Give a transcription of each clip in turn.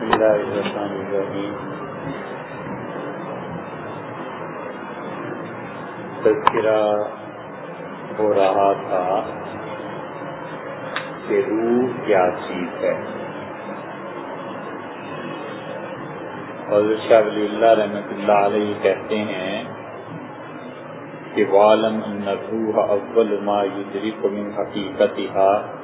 بسم اللہ الرحمن الرحیم۔ تذکرہ ہو رہا تھا کہ روح کیا چیز ہے، حضرت شاہ ولی اللہ رحمۃ اللہ علیہ کہتے ہیں کہ وَعْلَمْ أَنَّ الرُّوحَ أَوَّلُ مَا يُدْرِكُ مِنْ حَقِيقَتِهَا،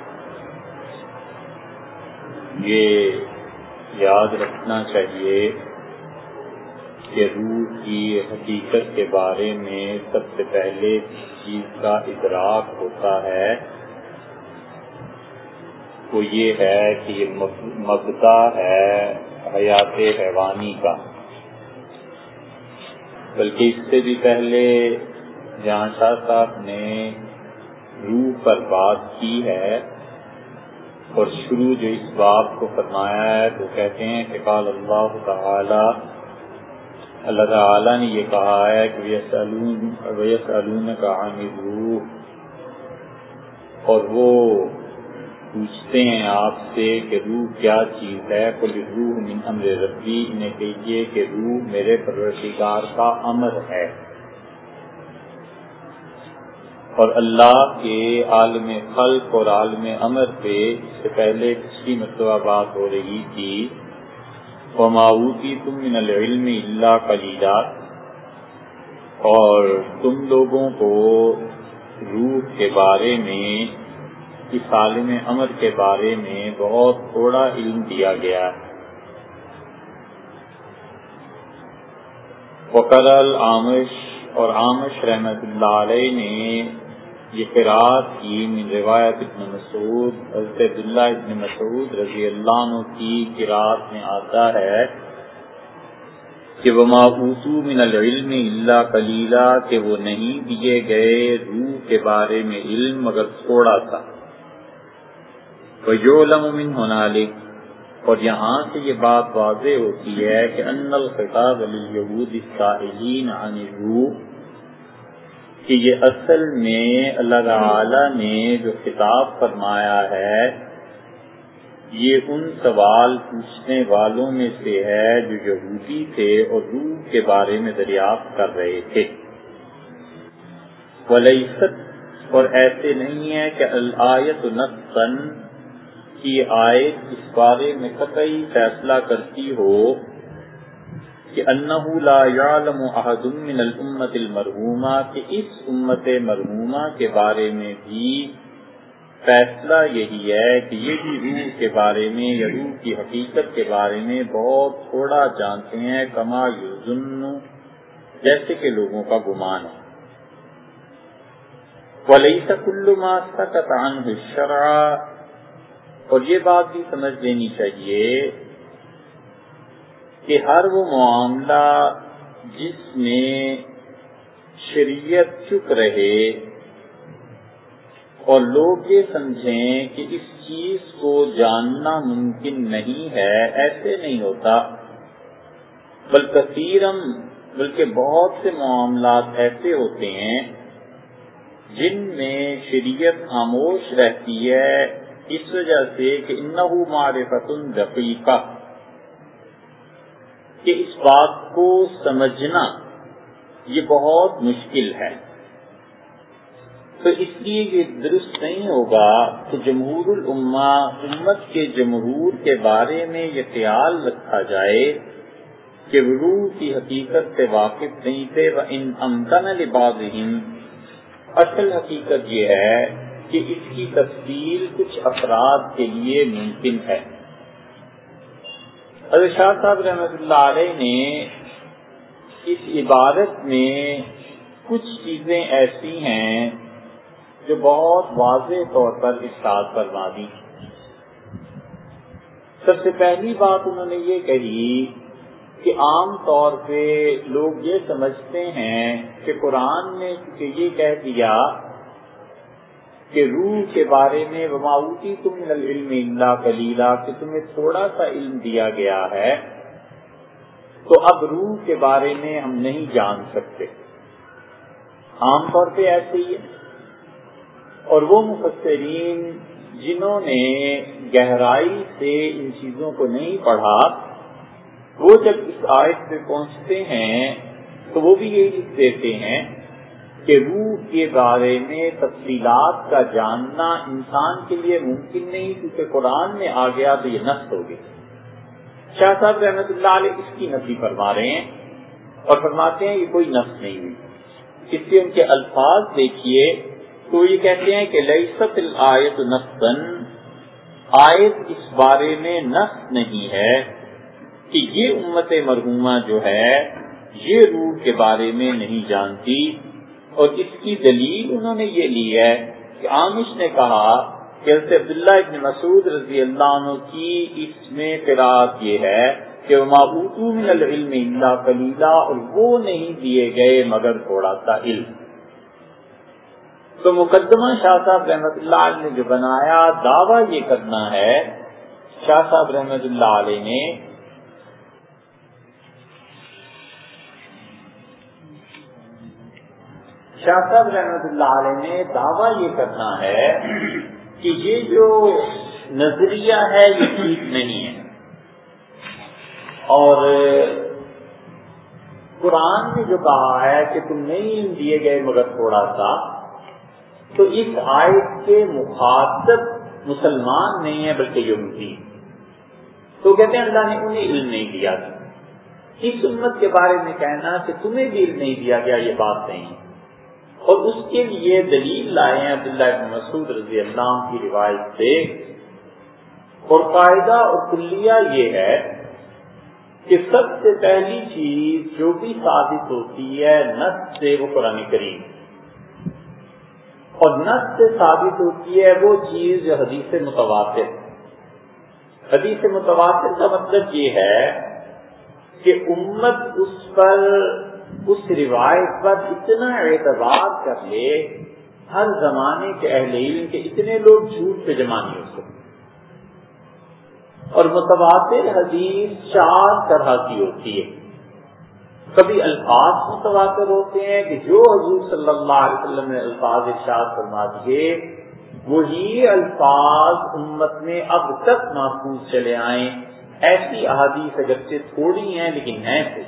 یہ یاد رکھنا چاہیے کہ روح کی حقیقت کے بارے میں سب سے پہلے جس چیز کا ادراک ہوتا ہے وہ یہ ہے کہ یہ مبدا ہے حیات حیوانی کا، بلکہ اس سے بھی پہلے جہاں شاہ صاحب نے روح پر بات کی ہے اور شروع جو اس باب کو فرمایا ہے تو کہتے ہیں کہ قال اللہ تعالی، اللہ تعالی نے یہ کہا ہے کہ وَيَسْأَلُونَكَ عَنِ الرُّوحِ، اور وہ پوچھتے ہیں آپ سے کہ روح کیا چیز ہے، قُلِ الرُّوحُ مِنْ أَمْرِ رَبِّي، انہیں کہیے کہ روح میرے پروردگار کا امر ہے۔ اور اللہ کے عالم خلق اور عالم امر پہ اس سے پہلے پچھلی مرتبہ بات ہو رہی تھی وَمَا أُوتِيتُم مِّنَ الْعِلْمِ إِلَّا قَلِيلًا، اور تم لوگوں کو روح کے بارے میں، اس عالم امر کے بارے میں بہت تھوڑا علم دیا گیا ہے۔ وقرأ الأعمش، اور عامش رحمۃ اللہ علیہ نے یہ قرأت کی من روایت ابن مسعود، حضرت عبداللہ ابن مسعود رضی اللہ عنہ کی قرأت میں آتا ہے کہ وَمَا أُوتُوا مِنَ الْعِلْمِ إِلَّا قَلِيلًا، کہ وہ نہیں دیے گئے روح کے بارے میں علم مگر تھوڑا سا۔ وَيُعْلَمُ مِنْ هُنَالِكَ، اور یہاں سے یہ بات واضح ہوتی ہے کہ أَنَّ الْخِطَابَ لِلْيَهُودِ السَّائِلِينَ عَنِ الرُّوحِ، کہ یہ اصل میں اللہ تعالی نے جو خطاب فرمایا ہے یہ ان سوال پوچھنے والوں میں سے ہے جو یہودی تھے اور روح کے بارے میں دریافت کر رہے تھے۔ وَلَيْسَتْ، اور ایسے نہیں ہے کہ الآیت نصًا، کی آیت اس بارے میں قطعی فیصلہ کرتی ہو کہ انہ لا یعلم احد من الامت المرحومہ، کہ اس امت مرحومہ کے بارے میں بھی فیصلہ یہی ہے کہ یہ بھی روح کے بارے میں یا روح کی حقیقت کے بارے میں بہت تھوڑا جانتے ہیں، کما یظن، جیسے کہ لوگوں کا گمان ہے۔ ولیس کل ما سکت عنہ الشرع، اور یہ بات بھی سمجھ لینی چاہیے کہ ہر وہ معاملہ جس میں شریعت چپ رہے اور لوگ یہ سمجھیں کہ اس چیز کو جاننا ممکن نہیں ہے، ایسے نہیں ہوتا، بلکہ بہت سے معاملات ایسے ہوتے ہیں جن میں شریعت خاموش رہتی ہے اس وجہ سے کہ انہ معرفۃ دقیقہ، کہ اس بات کو سمجھنا یہ بہت مشکل ہے۔ تو اس لیے یہ درست نہیں ہوگا کہ جمہور الامہ، امت کے جمہور کے بارے میں یہ خیال رکھا جائے کہ روح کی حقیقت سے واقف نہیں تھے، وَإِنْ أَمْكَنَ لِبَعْضِهِمْ، اصل حقیقت یہ ہے کہ اس کی تفصیل کچھ افراد کے لیے ممکن ہے۔ حضرت شاہ صاحب رحمۃ اللہ علیہ نے اس عبارت میں کچھ چیزیں ایسی ہیں جو بہت واضح طور پر ارشاد فرما دی۔ سب سے پہلی بات انہوں نے یہ کہی کہ عام طور پہ لوگ یہ سمجھتے ہیں کہ قرآن نے چونکہ یہ کہہ دیا کہ روح کے بارے میں وَمَا أُوتِيتُم مِّنَ الْعِلْمِ إِلَّا قَلِيلًا، کہ تمہیں تھوڑا سا علم دیا گیا ہے، تو اب روح کے بارے میں ہم نہیں جان سکتے۔ عام طور پہ ایسے ہی ہے، اور وہ مفسرین جنہوں نے گہرائی سے ان چیزوں کو نہیں پڑھا وہ جب اس آیت پہ پہنچتے ہیں تو وہ بھی یہی لکھ دیتے ہیں کہ روح کے بارے میں تفصیلات کا جاننا انسان کے لیے ممکن نہیں، کیونکہ قرآن میں آ گیا تو یہ نفس ہو گئی۔ شاہ صاحب رحمۃ اللہ علیہ اس کی نفی فرما رہے ہیں اور فرماتے ہیں یہ کوئی نفس نہیں ہوئی۔ اس سے ان کے الفاظ دیکھیے تو یہ کہتے ہیں کہ لیست الآیت نفسا، آیت اس بارے میں نفس نہیں ہے کہ یہ امت مرحومہ جو ہے یہ روح کے بارے میں نہیں جانتی، اور اس کی دلیل انہوں نے یہ لی ہے کہ عامش نے کہا کہ حضرت عبداللہ ابن مسعود رضی اللہ عنہ کی اس میں قرات یہ ہے کہ وما اوتوا من العلم الا قلیلا، اور وہ نہیں دیے گئے مگر تھوڑا سا علم۔ تو مقدمہ شاہ صاحب رحمۃ اللہ علیہ نے جو بنایا دعویٰ یہ کرنا ہے، شاہ صاحب رحمۃ اللہ علیہ نے دعویٰ یہ کرنا ہے کہ یہ جو نظریہ ہے یہ ٹھیک نہیں ہے، اور قرآن نے جو کہا ہے کہ تم نہیں دیے گئے مگر تھوڑا سا، تو اس آیت کے مخاطب مسلمان نہیں ہے بلکہ یہودی۔ تو کہتے ہیں اللہ نے انہیں علم نہیں دیا تھا۔ اس امت کے بارے میں کہنا کہ تمہیں بھی علم نہیں دیا گیا یہ بات نہیں ہے، اور اس کے لیے دلیل لائے ہیں عبداللہ ابن مسعود رضی اللہ عنہ کی روایت سے، اور قاعدہ اور کلیہ یہ ہے کہ سب سے پہلی چیز جو بھی ثابت ہوتی ہے نص سے وہ قرآن کریم، اور نص سے ثابت ہوتی ہے وہ چیز جو حدیث متواتر۔ حدیث متواتر کا مطلب یہ ہے کہ امت اس روایت پر اتنا اعتبار کر لے، ہر زمانے کے اہل علم کے اتنے لوگ جھوٹ پہ جمع نہیں ہو سکتے۔ اور متواتر حدیث 4 طرح کی ہوتی ہے۔ کبھی الفاظ متواتر ہوتے ہیں کہ جو حضور صلی اللہ علیہ وسلم نے الفاظ ارشاد فرما دیے وہی الفاظ امت میں اب تک محفوظ چلے آئیں۔ ایسی احادیث اگرچہ تھوڑی ہیں لیکن ہیں سے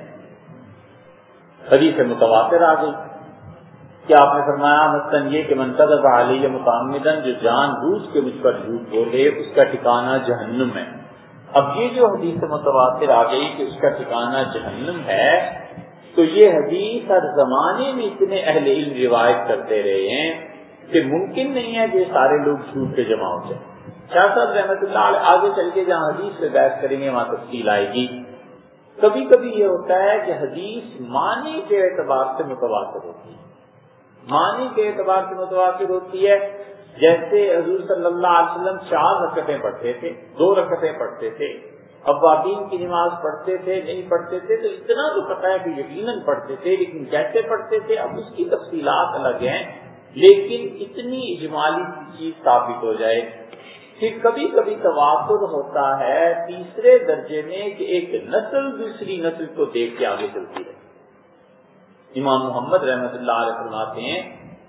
حدیث متواتر آ گئی کہ آپ نے فرمایا مثلاً یہ کہ من کذب علی متعمداً، جو جان بوجھ کے مجھ پر جھوٹ بولے اس کا ٹھکانہ جہنم ہے۔ اب یہ جو حدیث متواتر آ گئی کہ اس کا ٹھکانہ جہنم ہے، تو یہ حدیث ہر زمانے میں اتنے اہل علم روایت کرتے رہے ہیں کہ ممکن نہیں ہے کہ سارے لوگ جھوٹ پہ جمع ہو جائیں۔ شاہ صاحب رحمۃ اللہ علیہ آگے چل کے جہاں حدیث پہ بحث کریں گے وہاں تفصیل آئے گی۔ کبھی کبھی یہ ہوتا ہے کہ حدیث معنی کے اعتبار سے متواتر ہوتی ہے، معنی کے اعتبار سے متواتر ہوتی ہے۔ جیسے حضور صلی اللہ علیہ وسلم 4 رکعتیں پڑھتے تھے، 2 رکعتیں پڑھتے تھے، اوابین کی نماز پڑھتے تھے نہیں پڑھتے تھے، تو اتنا تو پتہ ہے کہ یقیناً پڑھتے تھے، لیکن کیسے پڑھتے تھے اب اس کی تفصیلات الگ ہیں، لیکن اتنی اجمالی چیز ثابت ہو جائے۔ پھر کبھی کبھی تواتر ہوتا ہے تیسرے درجے میں کہ ایک نسل دوسری نسل کو دیکھ کے آگے چلتی ہے۔ امام محمد رحمۃ اللہ علیہ فرماتے ہیں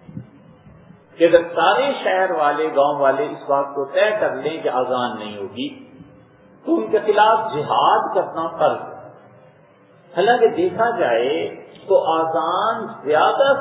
کہ اگر سارے شہر والے گاؤں والے اس بات کو طے کر لیں کہ اذان نہیں ہوگی تو ان کے خلاف جہاد کرنا فرض ہے۔ حالانکہ دیکھا جائے تو اذان زیادہ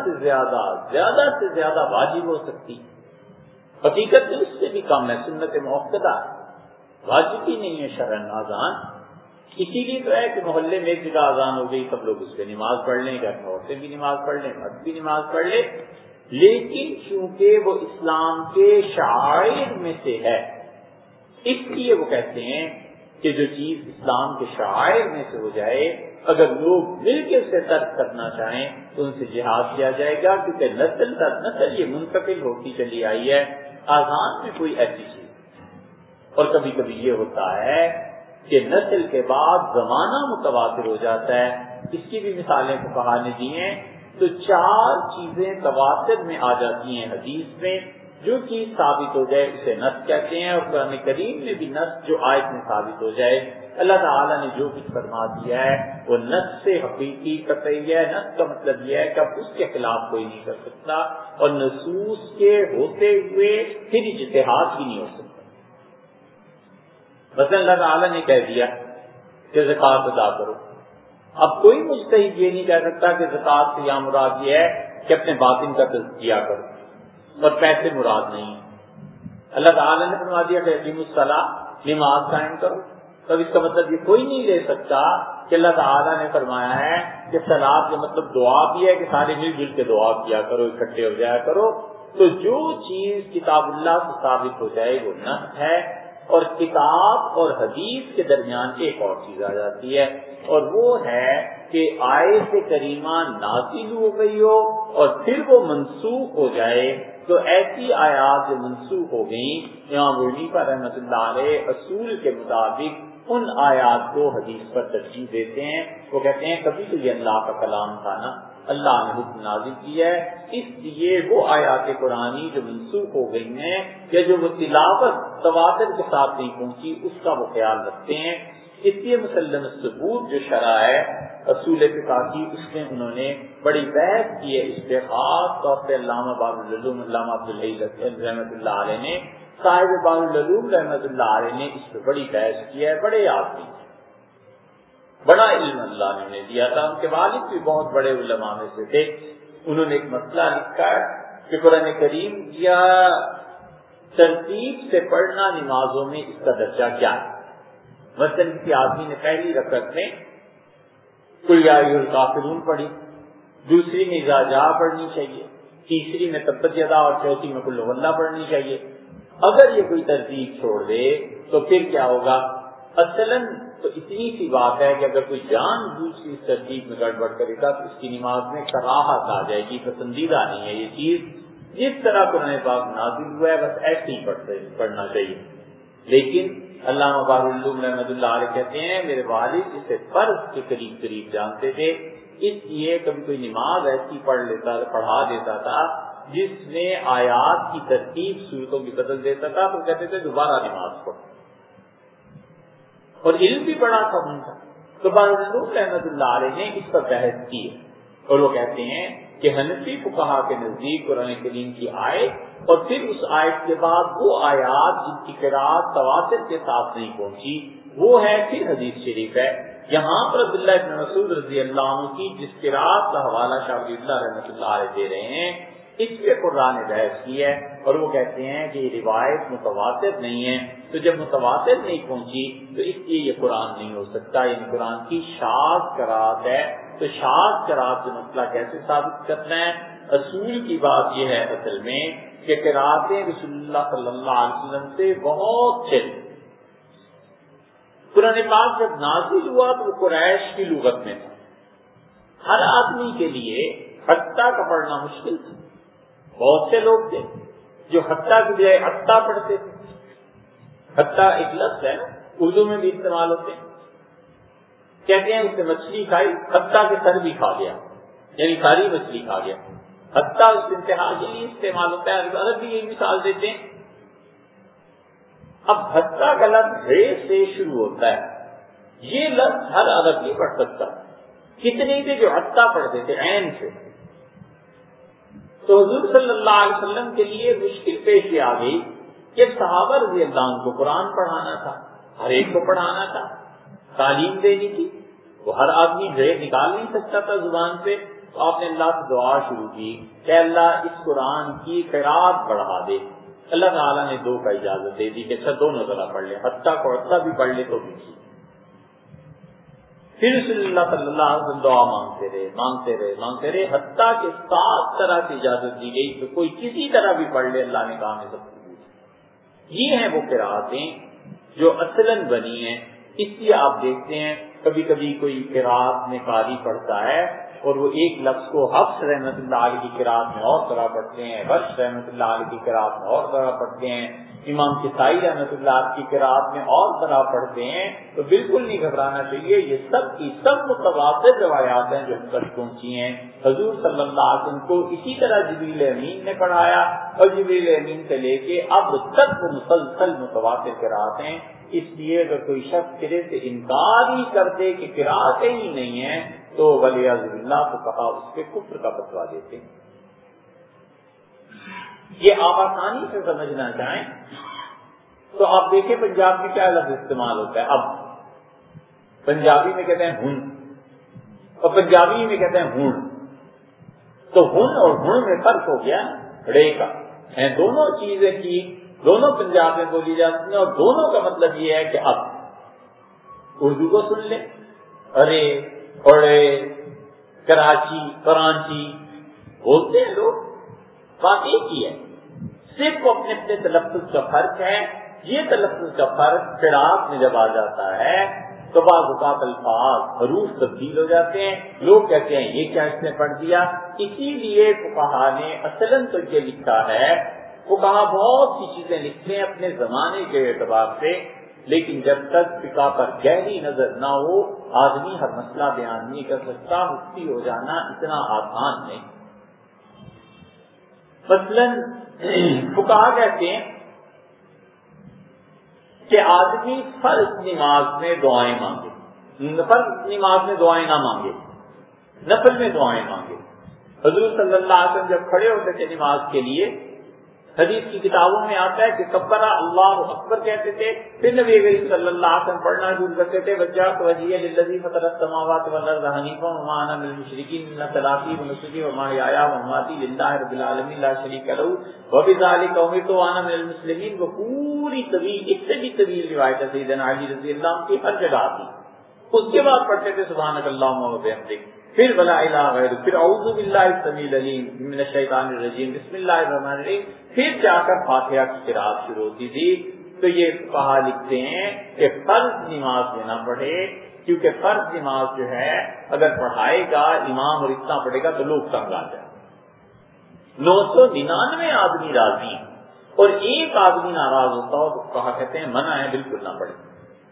سے زیادہ واجب ہو سکتی، حقیقت میں اس سے بھی کم ہے، سنت موقدہ ہے، واجب ہی نہیں ہے شرعاً اذان۔ اسی لیے تو ہے کہ محلے میں ایک جگہ اذان ہو گئی سب لوگ اس پہ نماز پڑھ لیں، گھر میں عورتیں بھی نماز پڑھ لیں، مرد بھی نماز پڑھ لیں، لیکن چونکہ وہ اسلام کے شعائر میں سے ہے اس لیے وہ کہتے ہیں کہ جو چیز اسلام کے شعائر میں سے ہو جائے اگر لوگ مل کے اسے ترک کرنا چاہیں تو ان سے جہاد کیا جائے گا، کیونکہ نسل در نسل یہ منتقل ہوتی چلی آئی ہے۔ آزان میں کوئی ایسی چیز، اور کبھی کبھی یہ ہوتا ہے کہ نسل کے بعد زمانہ متواتر ہو جاتا ہے، اس کی بھی مثالیں فقہا نے دی ہیں۔ تو 4 چیزیں تواتر میں آ جاتی ہیں حدیث میں، جو چیز ثابت ہو جائے اسے نص کہتے ہیں، اور قرآن کریم میں بھی نص جو آیت میں ثابت ہو جائے، اللہ تعالیٰ نے جو کچھ فرما دیا ہے وہ نص سے حقیقی قطعی ہے۔ نص کا مطلب یہ ہے کہ اب اس کے خلاف کوئی نہیں کر سکتا، اور نصوص کے ہوتے ہوئے پھر اجتہاد بھی نہیں ہو سکتا۔ مثلا اللہ تعالیٰ نے کہہ دیا کہ زکوٰۃ ادا کرو. اب کوئی مجتہد یہ نہیں کہہ سکتا کہ زکوٰۃ سے یہاں مراد یہ ہے کہ اپنے باطن کا تزکیہ کرو اور پیسے مراد نہیں. اللہ تعالیٰ نے فرما دیا کہ اقیموا الصلاۃ، نماز قائم کرو. تو اس کا مطلب یہ کوئی نہیں لے سکتا کہ اللہ تعالیٰ نے فرمایا ہے کہ صلاۃ کا مطلب دعا بھی ہے کہ سارے مل جل کے دعا کیا کرو، اکٹھے ہو جایا کرو. تو جو چیز کتاب اللہ سے ثابت ہو جائے وہ نص ہے، اور کتاب اور حدیث کے درمیان ایک اور چیز آ جاتی ہے، اور وہ ہے کہ آیت کریمہ نازل ہو گئی ہو اور پھر وہ منسوخ ہو جائے. تو ایسی آیات جو منسوخ ہو گئیں، امام ابو حنیفہ رحمۃ اللہ علیہ اصول کے مطابق ان آیات کو حدیث پر ترجیح دیتے ہیں. وہ کہتے ہیں کبھی تو یہ اللہ کا کلام تھا نا، اللہ نے حکم نازل کیا ہے، اس لیے وہ آیات قرآنی جو منسوخ ہو گئی ہیں یا جو وہ تلاوت تواتر کے ساتھ نہیں پہنچی اس کا وہ خیال رکھتے ہیں. اس لیے مسلم ثبوت جو شرع ہے اصول فقہ کی، اس میں انہوں نے بڑی بحث کی ہے. اس پہ خاص طور پہ علامہ باب العلوم علامہ عبدالحی رحمۃ اللہ علیہ نے، صاحب باب العلوم رحمۃ اللہ علیہ نے اس پہ بڑی بحث کی ہے. بڑے آدمی، بڑا علم اللہ نے انہیں دیا تھا. ان کے والد بھی بہت بڑے علماء میں سے تھے. انہوں نے ایک مسئلہ لکھا ہے کہ قرآن کریم یا ترتیب سے پڑھنا نمازوں میں اس کا درجہ کیا ہے. مثلا کسی آدمی نے پہلی رکعت میں قل یا ایھا الکافرون پڑھی، دوسری میں اذا جاء پڑھنی چاہیے، تیسری میں تبت یدا اور چوتھی میں قل ھو اللہ پڑھنی چاہیے. اگر یہ کوئی ترتیب چھوڑ دے تو پھر کیا ہوگا؟ اصلاً تو اتنی سی بات ہے کہ اگر کوئی جان بوجھ کی اس ترتیب میں گڑبڑ کرے گا تو اس کی نماز میں کراہت آ جائے گی، پسندیدہ نہیں ہے یہ چیز. جس طرح قرآن پاک نازل ہوا ہے بس ایسے ہی پڑھنا چاہیے. لیکن علامہ باب العلوم رحمۃ اللہ علیہ کہتے ہیں میرے والد اسے فرض کے قریب قریب جانتے تھے، اس لیے کبھی کوئی نماز ایسی پڑھا دیتا تھا جس میں آیات کی ترتیب صورتوں کی بدل دیتا تھا تو کہتے تھے دوبارہ نماز پڑھو. اور علم بھی بڑا تھا ان کا. تو باب العلوم رحمۃ اللہ علیہ نے اس پر بحث کی ہے، اور وہ کہتے ہیں کہ حنفی فقہا کے نزدیک قرآن کریم کی آیت اور پھر اس آیت کے بعد وہ آیات جن کی قرأت تواتر کے ساتھ نہیں پہنچی وہ ہے پھر حدیث شریف ہے. یہاں پر عبداللہ بن مسعود رضی اللہ عنہ کی جس قرأت کا حوالہ شاہ ولی اللہ رحمۃ اللہ علیہ دے رہے ہیں اس پہ قرآن نے بحث کی ہے، اور وہ کہتے ہیں کہ یہ روایت متواتر نہیں ہے. تو جب متواتر نہیں پہنچی تو اس لیے یہ قرآن نہیں ہو سکتا، یعنی قرآن کی شاذ قرأت ہے. تو شاذ قرأت کا مسئلہ کیسے ثابت کرنا ہے؟ اصول کی بات یہ ہے اصل میں کہ قرأتیں رسول اللہ صلی اللہ علیہ وسلم سے بہت چلی. قرآن پاک جب نازل ہوا تو وہ قریش کی لغت میں تھا، ہر آدمی کے لیے حتیٰ کا پڑھنا مشکل تھا. بہت سے لوگ تھے جو حتیٰ کی بجائے حتیٰ پڑھتے تھے. حتیٰ ایک لفظ ہے، اردو میں بھی استعمال ہوتے ہیں. کہتے ہیں اس نے مچھلی کھائی، حتیٰ کے سر بھی کھا گیا، یعنی ساری مچھلی کھا گیا. حتیٰ اس انتہا کے لیے استعمال ہوتا ہے. الگ بھی یہی مثال دیتے ہیں. اب حتیٰ کا لفظ رے سے شروع ہوتا ہے، یہ لفظ ہر عرب نہیں پڑھ سکتا. کتنے تھے جو حتیٰ پڑھتے تھے عین سے. تو حضور صلی اللہ علیہ وسلم کے لیے مشکل پیش آ گئی کہ صحابہ رضی اللہ عنہ کو قرآن پڑھانا تھا، ہر ایک کو پڑھانا تھا، تعلیم دینی تھی. وہ ہر آدمی رے نکال نہیں سکتا تھا زبان سے. تو آپ نے اللہ سے دعا شروع کی کہ اللہ اس قرآن کی قرأت بڑھا دے. اللہ تعالیٰ نے دو کا اجازت دے دی کہ اچھا دونوں طرح پڑھ لے، حتیٰ کو حتیٰ بھی پڑھ لے تو بھی کی. پھر رسول اللہ صلی اللہ علیہ وسلم دعا مانگتے رہے حتیٰ کہ 7 طرح کی اجازت دی گئی تو کوئی کسی طرح بھی پڑھ لے. اللہ نے کہا میں سب کو. یہ ہیں وہ قرأتیں جو اصلاً بنی ہیں. اس لیے آپ دیکھتے ہیں کبھی کبھی کوئی قرأت میں قاری پڑھتا ہے اور وہ ایک لفظ کو حفص رحمۃ اللہ علیہ کی قرأت میں اور طرح پڑھتے ہیں، ورش رحمۃ اللہ علیہ کی قرأت میں اور طرح پڑھتے ہیں، امام کسائی رحمۃ اللہ علیہ کی قرأت میں اور طرح پڑھتے ہیں. تو بالکل نہیں گھبرانا چاہیے. یہ سب کی سب متواتر روایات ہیں جو ہم تک پہنچی ہیں. حضور صلی اللہ علیہ وسلم کو اسی طرح جبریل امین نے پڑھایا اور جبریل امین سے لے کے اب تک وہ مسلسل متواتر قرأت ہیں. اس لیے اگر کوئی شخص سرے سے انکار ہی کرتے کہ قرأتیں ہی نہیں ہیں تو ولیعذ باللہ کو کہا اس کے کفر کا فتویٰ دیتے. یہ آپ آسانی سے سمجھنا چاہیں تو آپ دیکھیں پنجاب میں کیا لفظ استعمال ہوتا ہے. اب پنجابی میں کہتے ہیں ہن، اور پنجابی میں کہتے ہیں ہن. تو ہن اور ہن میں فرق ہو گیا رے کا. دونوں چیزیں کی دونوں پنجاب میں بولی جاتی ہیں، اور دونوں کا مطلب یہ ہے کہ اب اردو کو سن لیں. ارے اڑے کراچی کرانچی بولتے ہیں لوگ، بات ایک ہی ہے، صرف اپنے اپنے تلفظ کا فرق ہے. یہ تلفظ کا فرق قراءت میں جب آ جاتا ہے تو بعض اوقات الفاظ حروف تبدیل ہو جاتے ہیں. لوگ کہتے ہیں یہ کیا اس نے پڑھ دیا. اسی لیے فقہا نے اصلاً تو یہ لکھا ہے، فقہا بہت سی چیزیں لکھتے ہیں اپنے زمانے کے اعتبار سے، لیکن جب تک فقہ پر گہری نظر نہ ہو آدمی ہر مسئلہ بیان نہیں کر سکتا. مفتی ہو جانا اتنا آسان نہیں. مثلاً فقہا کہتے ہیں کہ آدمی فرض نماز میں دعائیں مانگے، فرض نماز میں دعائیں نہ مانگے، نفل میں دعائیں مانگے. حضور صلی اللہ علیہ وسلم جب کھڑے ہوتے تھے نماز کے لیے، حدیث کی کتابوں میں آتا ہے کہ کبرا اللہ اکبر کہتے تھے، پھر نبی کریم صلی اللہ علیہ وسلم پڑھنا شروع کرتے تھے، وجہت وجہی للذی فطر السماوات والارض حنیفا وما انا من المشرکین ان صلاتی ونسکی ومحیایا ومماتی للہ رب العالمین لا شریک لہ وبذلک امرت وانا من المسلمین. وہ پوری طویل، اس سے بھی طویل روایت ہے سیدنا علی رضی اللہ عنہ کی ہر جگہ آتی. اس کے بعد پڑھتے تھے سبحانک اللہم وبحمدک، پھر ولا الہ غیرک، پھر اعوذ باللہ السمیع العلیم من الشیطان الرجیم بسم اللہ الرحمن الرحیم، پھر جا کر فاتحہ کی قرأت شروع ہوتی تھی. تو یہ فقہا لکھتے ہیں کہ فرض نماز میں نہ پڑھے، کیونکہ فرض نماز جو ہے اگر پڑھائے گا امام اور اتنا پڑھے گا تو لوگ تنگ آ جائیں. 999 آدمی راضی اور ایک آدمی ناراض ہوتا ہو تو کہا کہتے ہیں منع ہے، بالکل نہ پڑھے.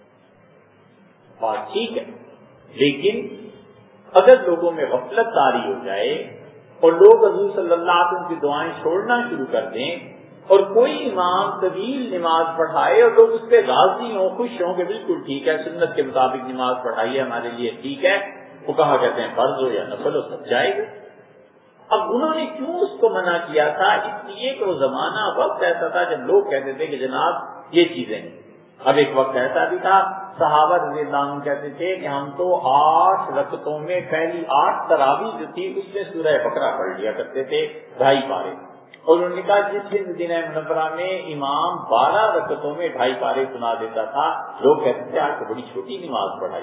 بات ٹھیک ہے، لیکن اگر لوگوں میں غفلت طاری ہو جائے اور لوگ حضور صلی اللہ علیہ وسلم کی دعائیں چھوڑنا شروع کر دیں اور کوئی امام طویل نماز پڑھائے اور لوگ اس پہ راضی ہوں، خوش ہوں کہ بالکل ٹھیک ہے، سنت کے مطابق نماز پڑھائیے ہمارے لیے ٹھیک ہے، وہ کہا کہتے ہیں فرض ہو یا نفل ہو سب جائے گا. اب انہوں نے کیوں اس کو منع کیا تھا؟ اس لیے کہ وہ زمانہ وقت ایسا تھا جب لوگ کہتے تھے کہ جناب یہ چیزیں. اب ایک وقت ایسا بھی تھا صحابہ رضی اللہ عنہ کہتے تھے کہ ہم تو 8 رکعتوں میں پہلی 8 تراویح جو تھی اس میں سورہ بقرہ پڑھ لیا کرتے تھے 2.5 پارے. اور انہوں نے کہا جس مدینہ منورہ میں امام 12 رکعتوں میں 2.5 پارے سنا دیتا تھا، لوگ کہتے تھے آج تو بڑی چھوٹی نماز پڑھائی،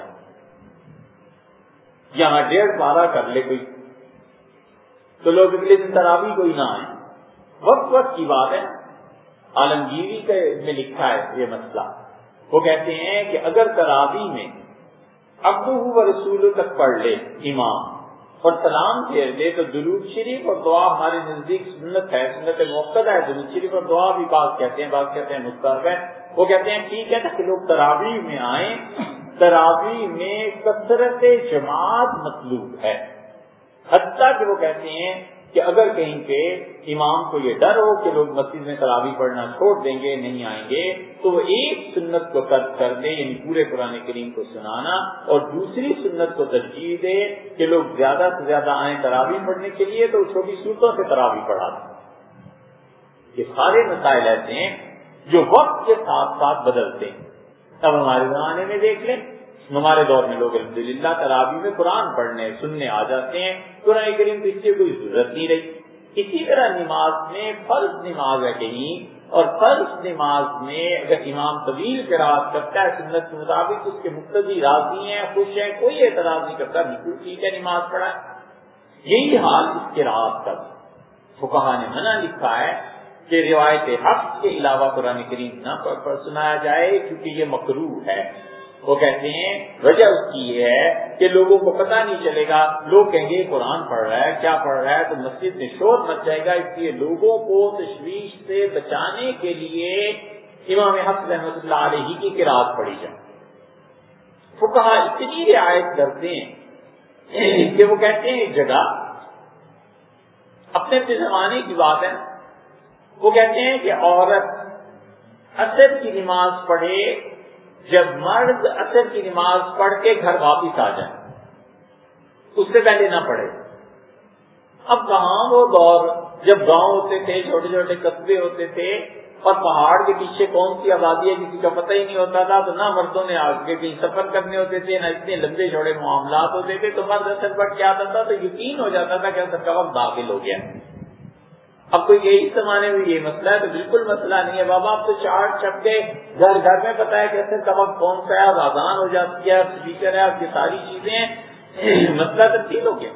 یہاں 1.5 پارہ کر لے کوئی، تو لوگ اگلے دن تراویح کوئی نہ آئے. وقت کی بات ہے. عالمگیری میں لکھا ہے یہ مسئلہ. وہ کہتے ہیں کہ اگر تراویح میں عبدہ و رسولہ تک پڑھ لے امام اور سلام پھیر لے تو درود شریف اور دعا ہمارے نزدیک سنت ہے، سنت مؤکدہ ہے. درود شریف اور دعا بھی بعض کہتے ہیں، بعض کہتے ہیں مستحب ہے. وہ کہتے ہیں ٹھیک ہے کہ لوگ تراویح میں آئیں، تراویح میں کثرت جماعت مطلوب ہے. حتیٰ کہ وہ کہتے ہیں کہ اگر کہیں پہ امام کو یہ ڈر ہو کہ لوگ مسجد میں تراویح پڑھنا چھوڑ دیں گے، نہیں آئیں گے، تو وہ ایک سنت کو ترک کر دے، یعنی پورے قرآن کریم کو سنانا، اور دوسری سنت کو ترجیح دے کہ لوگ زیادہ سے زیادہ آئیں تراویح پڑھنے کے لیے تو چھوٹی صورتوں سے تراویح پڑھا دیں. یہ سارے مسائل ایسے ہیں جو وقت کے ساتھ ساتھ بدلتے ہیں. اب ہمارے زمانے میں دیکھ لیں، ہمارے دور میں لوگ الحمدللہ تراویح میں قرآن پڑھنے سننے آ جاتے ہیں، قرآن کریم کی اس سے کوئی ضرورت نہیں رہی. اسی طرح نماز میں فرض نماز ہے کہیں، اور فرض نماز میں اگر امام طویل قرأت کرتا ہے سنت کے مطابق، اس کے مقتدی راضی ہیں، خوش ہیں، کوئی اعتراض نہیں کرتا، بالکل ٹھیک ہے نماز پڑھائے. یہی حال اس قرأت کا فقہا نے منع لکھا ہے کہ روایت حفظ کے علاوہ قرآن کریم نہ سنایا جائے کیونکہ یہ مکروہ ہے. وہ کہتے ہیں وجہ اس کی یہ ہے کہ لوگوں کو پتہ نہیں چلے گا، لوگ کہیں گے قرآن پڑھ رہا ہے، کیا پڑھ رہا ہے، تو مسجد میں شور مچ جائے گا. اس لیے لوگوں کو تشویش سے بچانے کے لیے امام حفص رحمۃ اللہ علیہ کی قرأت پڑھی جائے. فقہا اتنی رعایت کرتے ہیں کہ وہ کہتے ہیں ایک جگہ اپنے زمانے کی بات ہے، وہ کہتے ہیں کہ عورت عصر کی نماز پڑھے جب مرد عصر کی نماز پڑھ کے گھر واپس آ جائے، اس سے پہلے نہ پڑھے. اب کہاں وہ دور جب گاؤں ہوتے تھے، چھوٹے چھوٹے قصبے ہوتے تھے، اور پہاڑ کے پیچھے کون سی آبادی ہے کسی کا پتہ ہی نہیں ہوتا تھا، تو نہ مردوں نے آگے کہیں سفر کرنے ہوتے تھے، نہ اتنے لمبے چوڑے معاملات ہوتے تھے، تو مرد اثر پر کیا آتا تو یقین ہو جاتا تھا کہ اثر کا وقت داخل ہو گیا۔ اب کوئی یہی زمانے میں یہ مسئلہ ہے تو بالکل مسئلہ نہیں ہے بابا، اب تو چارٹ چھپ کے گھر گھر میں پتا ہے کہ اثر کا وقت کون سا ہے، اذان ہو جاتی ہے، اسپیکر ہے، اب یہ ساری چیزیں، مسئلہ تبدیل ہو گیا۔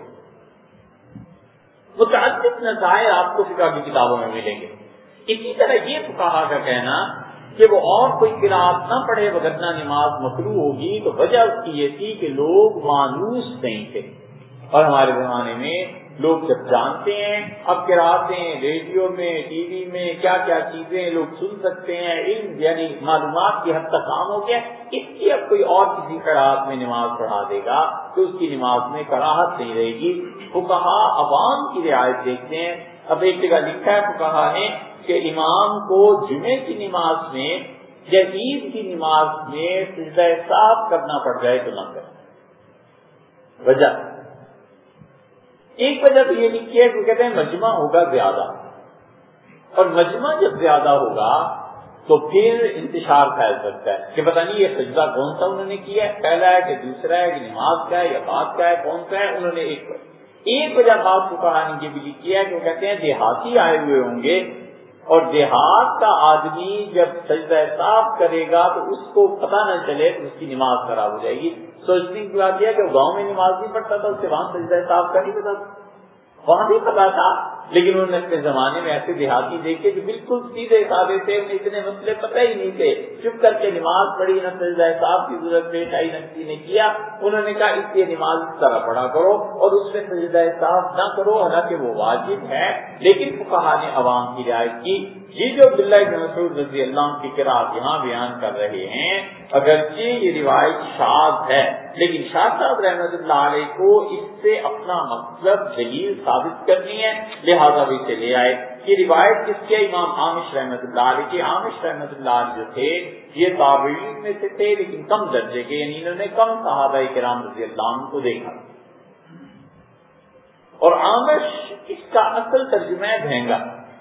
متعدد نظائر آپ کو فقہ کی کتابوں میں ملیں گے۔ اسی طرح یہ فقہا کا کہنا کہ وہ اور کوئی قرات نہ پڑھے وگرنہ نماز مکروہ ہوگی، تو وجہ اس کی یہ تھی کہ لوگ مانوس نہیں تھے، اور ہمارے زمانے میں لوگ جب جانتے ہیں اب قراتیں ریڈیو میں، ٹی وی میں کیا کیا چیزیں لوگ سن سکتے ہیں، علم یعنی معلومات کی حد تک کام ہو گیا، اس کی اب کوئی اور کسی قرات میں نماز پڑھا دے گا تو اس کی نماز میں کراہت نہیں رہے گی۔ فقہا عوام کی رعایت دیکھتے ہیں۔ اب ایک جگہ لکھا ہے فقہا نے کہ امام کو جمعے کی نماز میں یا عید کی نماز میں سجدہ سہو کرنا پڑ جائے تو نہ کرے۔ وجہ ایک وجہ تو یہ لکھی ہے کہ کہتے ہیں مجمع ہوگا زیادہ، اور مجمع جب زیادہ ہوگا تو پھر انتشار پھیل سکتا ہے کہ پتہ نہیں یہ سجدہ کون سا انہوں نے کیا ہے، پہلا ہے کہ دوسرا ہے کہ نماز کا ہے یا بعد کا ہے، کون سا ہے۔ انہوں نے ایک وجہ بات فقہا نے یہ بھی لکھی ہے کہ وہ کہتے ہیں دیہاتی آئے ہوئے ہوں گے، اور دیہات کا آدمی جب سجدہ سہو کرے گا تو اس کو پتہ نہ چلے تو اس کی نماز خراب ہو جائے گی۔ سوچنے کی بات یہ کہ وہ گاؤں میں نماز نہیں پڑھتا تھا، اسے وہاں سجدہ سہو کا نہیں پتا تھا، وہاں بھی پتا تھا، لیکن انہوں نے اپنے زمانے میں ایسے دیہاتی دیکھے جو بالکل سیدھے سادے تھے، انہیں اتنے مسئلے پتہ ہی نہیں تھے، چپ کر کے نماز پڑھی، نہ سجدہ سہو کی ضرورت پیش آئی، نہ کسی نے کیا۔ انہوں نے کہا اس لیے نماز اس طرح پڑھا کرو اور اس میں سجدہ سہو نہ کرو، حالانکہ وہ واجب ہے، لیکن فقہا نے عوام کی رعایت کی۔ یہ جو عبداللہ بن مسعود رضی اللہ عنہ کی قرات یہاں بیان کر رہے ہیں، اگرچہ یہ روایت شاذ ہے، لیکن شاہ صاحب رحمۃ اللہ علیہ کو اس سے اپنا مطلب دلیل ثابت کرنی ہے، لہذا وہ اسے لے آئے۔ یہ روایت کس کے؟ امام عامش رحمۃ اللہ علیہ کے۔ عامش رحمۃ اللہ علیہ جو تھے یہ تابعین میں سے تھے، لیکن کم درجے کے، یعنی انہوں نے کم صحابہ کرام رضی اللہ عنہ کو دیکھا، اور عامش اس کا اصل ترجمہ ہے بھینگا،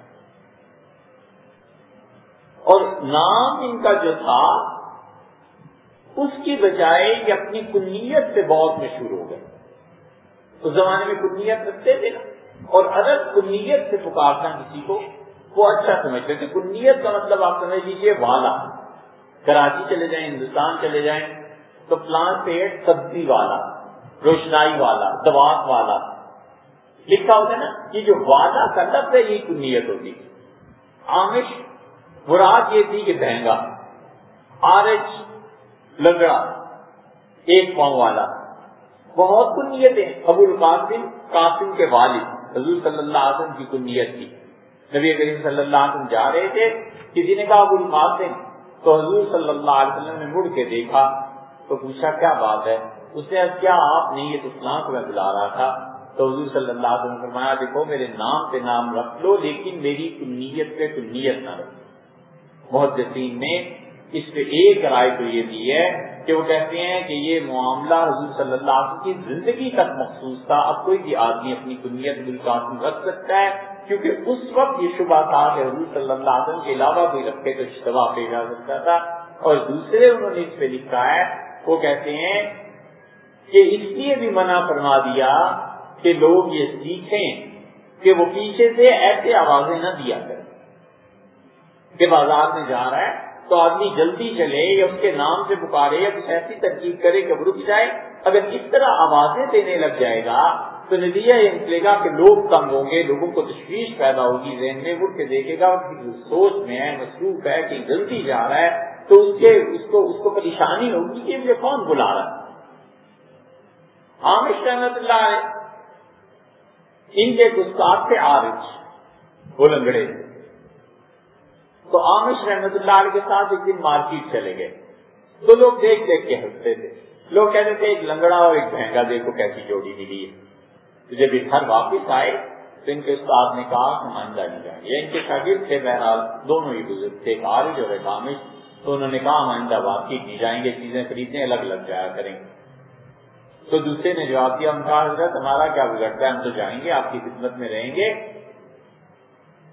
اور نام ان کا جو تھا اس کی بجائے یہ اپنی کنیت سے بہت مشہور ہو گئے۔ اس زمانے میں کنیت رکھتے تھے نا، اور عرب کنیت سے پکارنا کسی کو وہ اچھا سمجھتے تھے۔ کنیت کا مطلب آپ سمجھ لیجیے والا، کراچی چلے جائیں، ہندوستان چلے جائیں تو پلانٹ پیٹ سبزی والا، روشنائی والا، دوات والا لکھا ہوتا ہے نا، یہ جو والا کا لفظ ہے یہ کنیت ہوتی۔ عامش مراد یہ تھی کہ بہنگا، آرج لنگڑا، ایک پاؤں والا، بہت کنیتیں۔ ابو القاسم، قاسم کے والد، حضور صلی اللہ علیہ وسلم کی کنیت تھی۔ نبی کریم صلی اللہ علیہ وسلم جا رہے تھے، کسی نے کہا ابو القاسم، تو حضور صلی اللہ علیہ وسلم نے مڑ کے دیکھا تو پوچھا کیا بات ہے؟ اس نے کیا آپ نہیں، یہ تو فلاں کو میں بلا رہا تھا۔ تو حضور صلی اللہ علیہ وسلم نے فرمایا دیکھو میرے نام پہ نام رکھ لو، لیکن میری کنیت پہ کنیت نہ رکھو۔ محدثین نے اس پہ ایک رائے تو یہ دی ہے کہ وہ کہتے ہیں کہ یہ معاملہ حضور صلی اللہ علیہ وسلم کی زندگی تک مخصوص تھا، اب کوئی بھی آدمی اپنی کنیت بالقاسم رکھ سکتا ہے، کیونکہ اس وقت یہ شبہ تھا کہ حضور صلی اللہ علیہ وسلم کے علاوہ کوئی رکھے تو اشتباہ پیش آ سکتا تھا۔ اور دوسرے انہوں نے اس پہ لکھا ہے، وہ کہتے ہیں کہ اس لیے بھی منع فرما دیا کہ لوگ یہ سیکھیں کہ وہ پیچھے سے ایسے آوازیں نہ دیا کریں کہ بازار میں جا رہا ہے تو آدمی جلدی چلے یا اس کے نام سے پکارے یا کچھ ایسی ترکیب کرے کہ رک جائے۔ اگر اس طرح آوازیں دینے لگ جائے گا تو نتیجہ یہ نکلے گا کہ لوگ تنگ ہوں گے، لوگوں کو تشویش پیدا ہوگی، ذہن میں مڑ کے دیکھے گا سوچ میں ہے، مصروف ہے کہ جلدی جا رہا ہے تو اس کو پریشانی ہوگی کہ مجھے کون بلا رہا ہے۔ عامش رحمۃ اللہ علیہ ان کے گستاخ تھے عارج، وہ لنگڑے، تو عامش رحمۃ اللہ علیہ کے ساتھ ایک دن مارکیٹ چلے گئے تو لوگ دیکھ دیکھ کے ہنستے تھے، لوگ کہتے تھے ایک لنگڑا اور ایک بہنگا دیکھو کیسی جوڑی ملی ہے۔ تو جب یہ گھر واپس آئے تو ان کے استاد نے کہا ہم آئندہ نہیں جائیں گے، ان کے شاگرد تھے بہرحال دونوں ہی بزرگ تھے، ایک عارج اور ایک عامش، تو انہوں نے کہا ہم آئندہ مارکیٹ نہیں جائیں گے، چیزیں خریدنے الگ الگ جایا کریں گے۔ تو دوسرے نے جواب دیا، ہم کہا حضرت ہمارا کیا بگڑتا ہے، ہم تو جائیں گے، آپ کی خدمت میں رہیں گے۔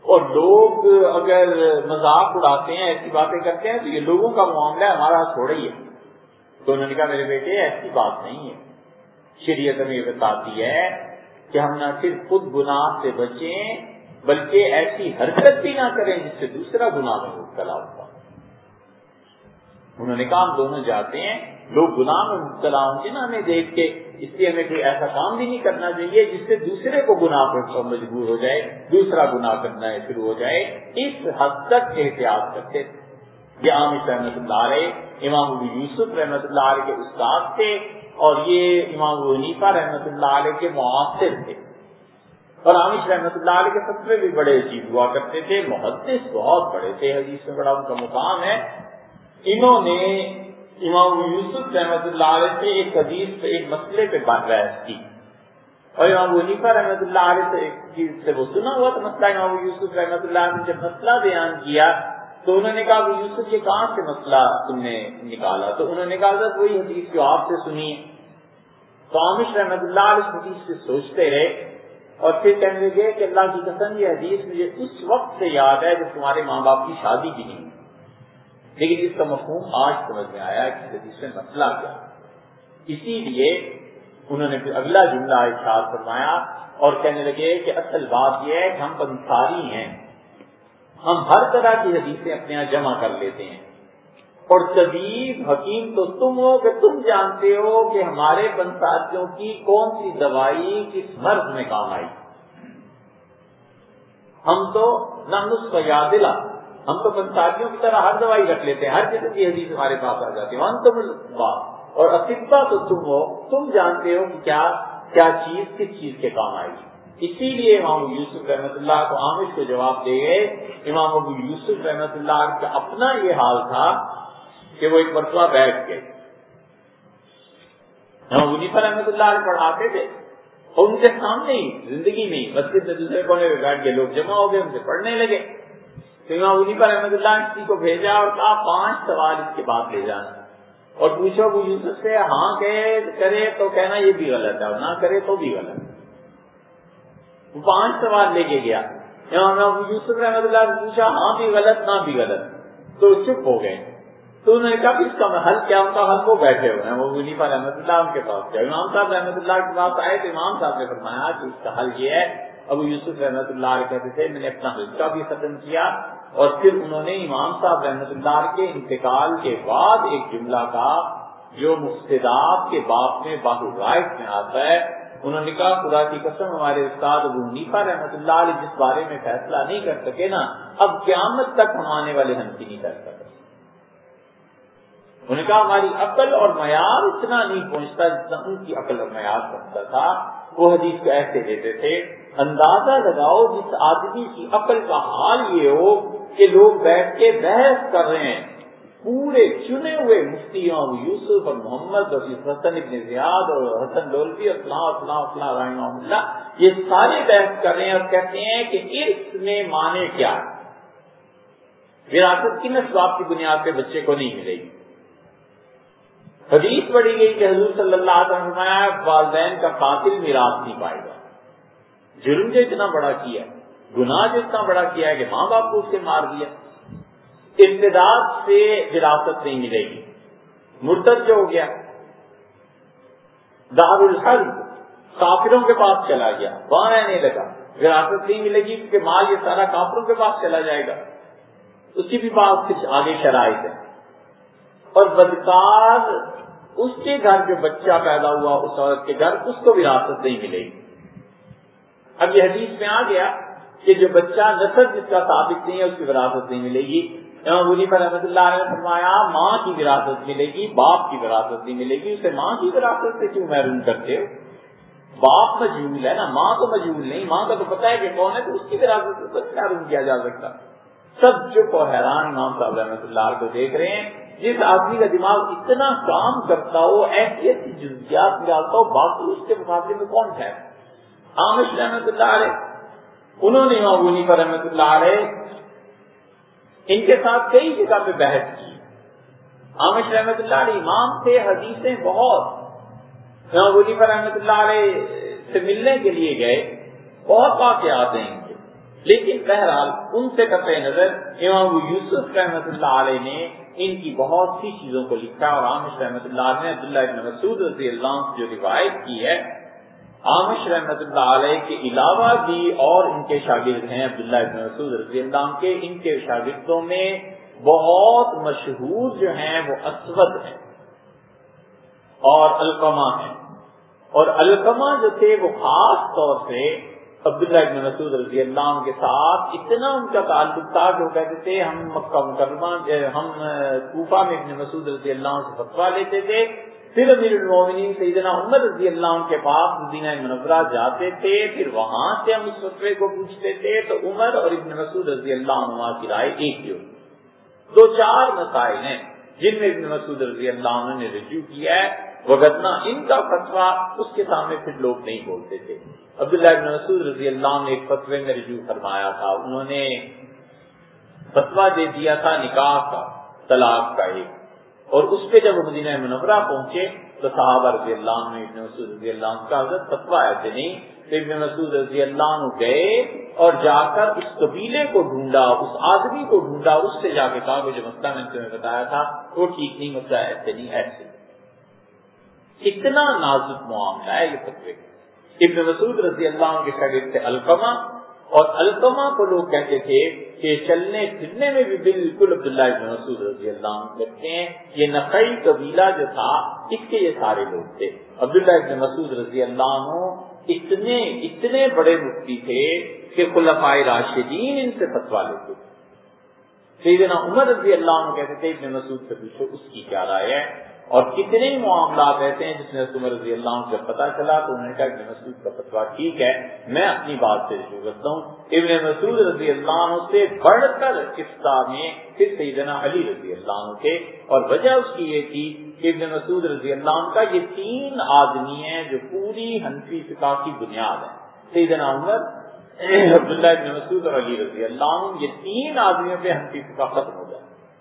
اور لوگ اگر مذاق اڑاتے ہیں، ایسی باتیں کرتے ہیں تو یہ لوگوں کا معاملہ ہے، ہمارا تھوڑا ہی ہے۔ تو انہوں نے کہا میرے بیٹے ایسی بات نہیں ہے، شریعت ہمیں یہ بتاتی ہے کہ ہم نہ صرف خود گناہ سے بچیں بلکہ ایسی حرکت بھی نہ کریں جس سے دوسرا گناہ میں مبتلا ہوگا۔ انہوں نے کہا ہم دونوں جاتے ہیں، لوگ گناہ میں مبتلا ہوں گے نا ہمیں دیکھ کے، اس لیے ہمیں کوئی ایسا کام بھی نہیں کرنا چاہیے جس سے دوسرے کو گناہ پر مجبور ہو جائے، دوسرا گناہ کرنا شروع ہو جائے۔ اس حد تک احتیاط کرتے تھے۔ یہ عامش رحمۃ اللہ علیہ امام ابو یوسف رحمۃ اللہ علیہ کے استاد تھے، اور یہ امام ابو حنیفہ رحمۃ اللہ علیہ کے معاصر تھے، اور عامش رحمۃ اللہ علیہ کے فتوے بھی بڑے عجیب ہوا کرتے تھے، محدث بہت بڑے تھے، حدیث میں بڑا ان کا مقام ہے۔ انہوں نے امام ابو یوسف رحمۃ اللہ علیہ سے ایک حدیث پہ ایک مسئلے پہ بحث کی، اور امام ابو حنیفہ رحمۃ اللہ علیہ سے وہ سنا ہوا تھا مسئلہ۔ امام ابو یوسف رحمۃ اللہ علیہ نے جب مسئلہ بیان کیا تو انہوں نے کہا ابو یوسف یہ کہاں سے مسئلہ تم نے نکالا؟ تو انہوں نے کہا تھا وہی حدیث جو آپ سے سنی۔ تو عامش رحمۃ اللہ علیہ حدیث سے سوچتے رہے اور پھر کہنے لگے کہ اللہ کی قسم یہ حدیث مجھے اس وقت سے یاد ہے جب تمہارے ماں باپ کی شادی بھی نہیں، لیکن اس کا مفہوم آج سمجھ میں آیا کہ حدیث میں مسئلہ کیا۔ اسی لیے انہوں نے پھر اگلا جملہ ارشاد فرمایا اور کہنے لگے کہ اصل بات یہ ہے کہ ہم پنساری ہیں، ہم ہر طرح کی حدیثیں اپنے یہاں جمع کر لیتے ہیں، اور طبیب حکیم تو تم ہو کہ تم جانتے ہو کہ ہمارے پنساریوں کی کون سی دوائی کس مرض میں کام آئی۔ ہم تو نہ یادلا، ہم تو پنساریوں کی طرح ہر دوائی رکھ لیتے ہیں، ہر قسم کی حدیث ہمارے پاس آ جاتی ہے۔ اور اطباء تو تم ہو، تم جانتے ہو کہ کیا چیز کس چیز کے کام آئے گی۔ اسی لیے امام ابو یوسف رحمۃ اللہ کو عامش کو جواب دے گئے۔ امام ابو یوسف رحمۃ اللہ کا اپنا یہ حال تھا کہ وہ ایک مرتبہ بیٹھ گئے، امام ابو حنیفہ رحمۃ اللہ علیہ پڑھاتے تھے اور ان کے سامنے ہی زندگی میں مسجد میں دوسرے کونے میں بیٹھ کے لوگ جمع ہو گئے، ان سے پڑھنے لگے۔ تو امام ابو حنیفہ رحمۃ اللہ نے کسی کو بھیجا اور کہا 5 سوال اس کے بعد لے جانا اور پوچھو ابو یوسف سے، ہاں کرے تو کہنا یہ بھی غلط ہے اور نہ کرے تو بھی غلط ہے۔ وہ 5 سوال لے کے گیا، امام ابو یوسف رحمۃ اللہ نے پوچھا ہاں بھی غلط نہ بھی غلط، تو چپ ہو گئے۔ تو انہوں نے کہا کہ اس کا حل کیا؟ ان کا حل وہ بیٹھے ہوئے ہیں، وہ ابو حنیفہ رحمۃ اللہ ان کے پاس گئے، امام صاحب رحمۃ اللہ کے پاس آئے تو امام صاحب نے فرمایا کہ اس کا حل یہ ہے۔ ابو یوسف رحمۃ اللہ علیہ کہتے تھے میں نے اپنا حلقہ بھی ختم کیا، اور پھر انہوں نے امام صاحب رحمۃ اللہ علیہ کے انتقال کے بعد ایک جملہ کہا جو مفسدات کے باب میں باب الرائٹ میں آتا ہے۔ انہوں نے کہا خدا کی قسم ہمارے استاد ابو حنیفہ رحمۃ اللہ علیہ جس بارے میں فیصلہ نہیں کر سکے نا، اب قیامت تک ہم آنے والے ہنسی نہیں کر سکتے۔ انہوں نے کہا ہماری عقل اور معیار اتنا نہیں پہنچتا جتنا ان کی عقل اور معیار پہنچتا تھا۔ وہ حدیث کو ایسے دیتے تھے، اندازہ لگاؤ جس آدمی کی عقل کا حال یہ ہو کہ لوگ بیٹھ کے بحث کر رہے ہیں، پورے چنے ہوئے مفتی ابو یوسف اور محمد اور حسن ابن زیاد اور حسن دولوی اور فلاں رحمہ اللہ، یہ سارے بحث کر رہے ہیں اور کہتے ہیں کہ ارث میں معنی کیا ہے، وراثت کی نسبات کی بنیاد پہ بچے کو نہیں ملے گی۔ حدیث پڑھی گئی کہ حضور صلی اللہ علیہ وسلم نے فرمایا والدین کا قاتل میراث نہیں پائے گا۔ جرم جو اتنا بڑا کیا، گناہ جو اتنا بڑا کیا ہے کہ ماں باپ کو اس سے مار دیا، ارتداد سے وراثت نہیں ملے گی۔ مرتد جو ہو گیا، دار الحرب کافروں کے پاس چلا گیا، وہاں رہنے لگا، وراثت نہیں ملے گی کیونکہ مال یہ سارا کافروں کے پاس چلا جائے گا، اس کی بھی بات کچھ آگے شرائط ہے۔ اور بدکار اس کے گھر جو بچہ پیدا ہوا اس عورت کے گھر، اس کو وراثت نہیں ملے گی۔ اب یہ حدیث میں آ گیا کہ جو بچہ نسب جس کا ثابت نہیں ہے اس کی وراثت نہیں ملے گی۔ امام ابو حنیفہ رحمۃ اللہ علیہ نے فرمایا ماں کی وراثت ملے گی، باپ کی وراثت نہیں ملے گی۔ اسے ماں کی وراثت سے کیوں محروم کرتے ہو؟ باپ مجہول ہے نا، ماں تو مجہول نہیں، ماں کا تو پتہ ہے کہ کون ہے، تو اس کی وراثت سے کچھ محروم کیا جا سکتا۔ سب چپ اور حیران امام صاحب رحمۃ اللہ کو دیکھ رہے ہیں۔ جس آدمی کا دماغ اتنا کام کرتا ہو، ایسی ایسی جزیات نکالتا ہو، باقی اس کے مقابلے میں کون ہے؟ عامش رحمۃ اللہ علیہ، انہوں نے امام ابو حنیفہ رحمۃ اللہ علیہ ان کے ساتھ کئی جگہ پہ بحث کی۔ عامش رحمۃ اللہ علیہ امام تھے، حدیثیں بہت، امام ابو حنیفہ رحمۃ اللہ علیہ سے ملنے کے لیے گئے، بہت واقعات ہیں ان کے۔ لیکن بہرحال ان سے قطع نظر امام ابو یوسف رحمۃ اللہ علیہ نے ان کی بہت سی چیزوں کو لکھا، اور عامش رحمۃ اللہ علیہ نے عبداللہ ابن مسعود رضی اللہ عنہ سے جو روایت کی ہے، عامش رحمۃ اللہ علیہ کے علاوہ بھی اور ان کے شاگرد ہیں عبداللہ ابن مسعود رضی اللہ عنہ کے، ان کے شاگردوں میں بہت مشہور جو ہیں وہ اسود ہیں اور علقمہ ہیں، اور علقمہ جو تھے وہ خاص طور سے عبداللہ ابن مسعود رضی اللہ عنہ کے ساتھ اتنا ان کا تعلق تھا کہ وہ کہتے تھے ہم مکہ مکرمہ ہم کوفہ میں ابن مسعود رضی اللہ عنہ سے فتویٰ لیتے تھے، پھر امیر المومنین سیدنا عمر رضی اللہ عنہ کے پاس مدینہ منورہ جاتے تھے، پھر وہاں سے ہم اس فتوے کو پوچھتے تھے تو عمر اور ابن مسعود رضی اللہ عنہ کی رائے ایک ہی ہوتی۔ 2-4 مسائل ہیں جن میں ابن مسعود رضی اللہ عنہ نے رجوع کیا ہے، وگرنہ ان کا فتویٰ اس کے سامنے پھر لوگ نہیں بولتے تھے۔ عبداللہ ابن مسعود رضی اللہ عنہ نے ایک فتوے میں رجوع فرمایا تھا، انہوں نے فتویٰ دے دیا تھا نکاح کا، طلاق کا ایک، اور اس پہ جب وہ مدینہ منورہ پہنچے تو صحابہ رضی اللہ عنہ ابن مسعود رضی اللہ عنہ کا حضرت فتویٰ ایسے نہیں، تو ابن مسعود رضی اللہ عنہ گئے اور جا کر اس قبیلے کو ڈھونڈا، اس آدمی کو ڈھونڈا، اس سے جا کے کہا کہ جو مسئلہ میں نے تمہیں بتایا تھا وہ ٹھیک نہیں، مسئلہ ایسے نہیں ایسے۔ اتنا نازک معاملہ ہے یہ فتوے کا۔ ابن مسعود رضی اللہ عنہ کے شاگرد تھے علقمہ، اور علقمہ کو لوگ کہتے تھے کہ چلنے پھرنے میں بھی بالکل عبداللہ ابن مسعود رضی اللہ عنہ لگتے ہیں۔ یہ نخعی قبیلہ جو تھا اس کے یہ سارے لوگ تھے۔ عبداللہ ابن مسعود رضی اللہ عنہ اتنے بڑے مفتی تھے کہ خلفائے راشدین ان سے فتویٰ لیتے تھے۔ سیدنا عمر رضی اللہ عنہ کہتے تھے ابن مسعود سے پوچھو اس کی کیا رائے ہے، اور کتنے ہی معاملات ایسے ہیں جس میں عمر رضی اللہ عنہ جب پتا چلا تو انہوں نے کہا ابن مسعود کا فتویٰ ٹھیک ہے، میں اپنی بات سے رجوع کرتا ہوں۔ ابن مسعود رضی اللہ عنہ سے بڑھ کر افتاء میں پھر سیدنا علی رضی اللہ عنہ تھے، اور وجہ اس کی یہ تھی کہ ابن مسعود رضی اللہ عنہ کا یہ 3 آدمی ہیں جو پوری حنفی فقہ کی بنیاد ہے، سیدنا عمر، عبداللہ ابن مسعود اور علی رضی اللہ عنہ، یہ 3 آدمیوں پہ حنفی فقہ ختم ہو جائے۔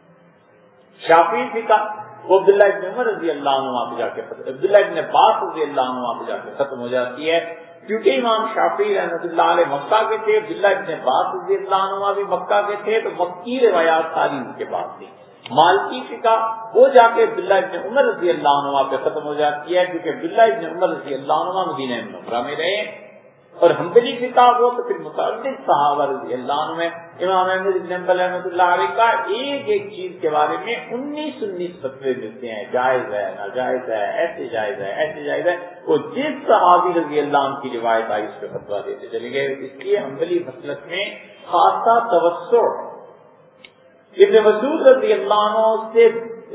شافعی فقہ وہ عبداللہ ابن عمر رضی اللہ عنہ وہاں پہ جا کے عبداللہ ابن عباس رضی اللہ عنہ وہاں پہ جا کے ختم ہو جاتی ہے، کیونکہ امام شافعی رحمۃ اللہ علیہ مکہ کے تھے، عبداللہ ابن عباس رضی اللہ عنہ بھی مکہ کے تھے، تو مکی روایات ساری ان کے پاس تھی۔ مالکی فقہ وہ جا کے عبداللہ ابن عمر رضی اللہ عنہ وہاں پہ ختم ہو جاتی ہے، کیونکہ عبداللہ ابن عمر رضی اللہ عنہ مدینہ منورہ میں رہے، اور حنبلی فقہ وہ تو پھر متعدد صحابہ رضی اللہ عنہ میں امام احمد بن حنبل رحمۃ اللہ علیہ کا ایک ایک چیز کے بارے میں 19 فتوے ملتے ہیں، جائز ہے، ناجائز ہے، ایسے جائز ہے، ایسے جائز ہے، وہ جس صحابی رضی اللہ عنہ کی روایت آئی اس پہ فتویٰ دیتے چلے گئے۔ اس لیے حنبلی مسلک میں خاصا توسع ابن مسعود رضی اللہ عنہ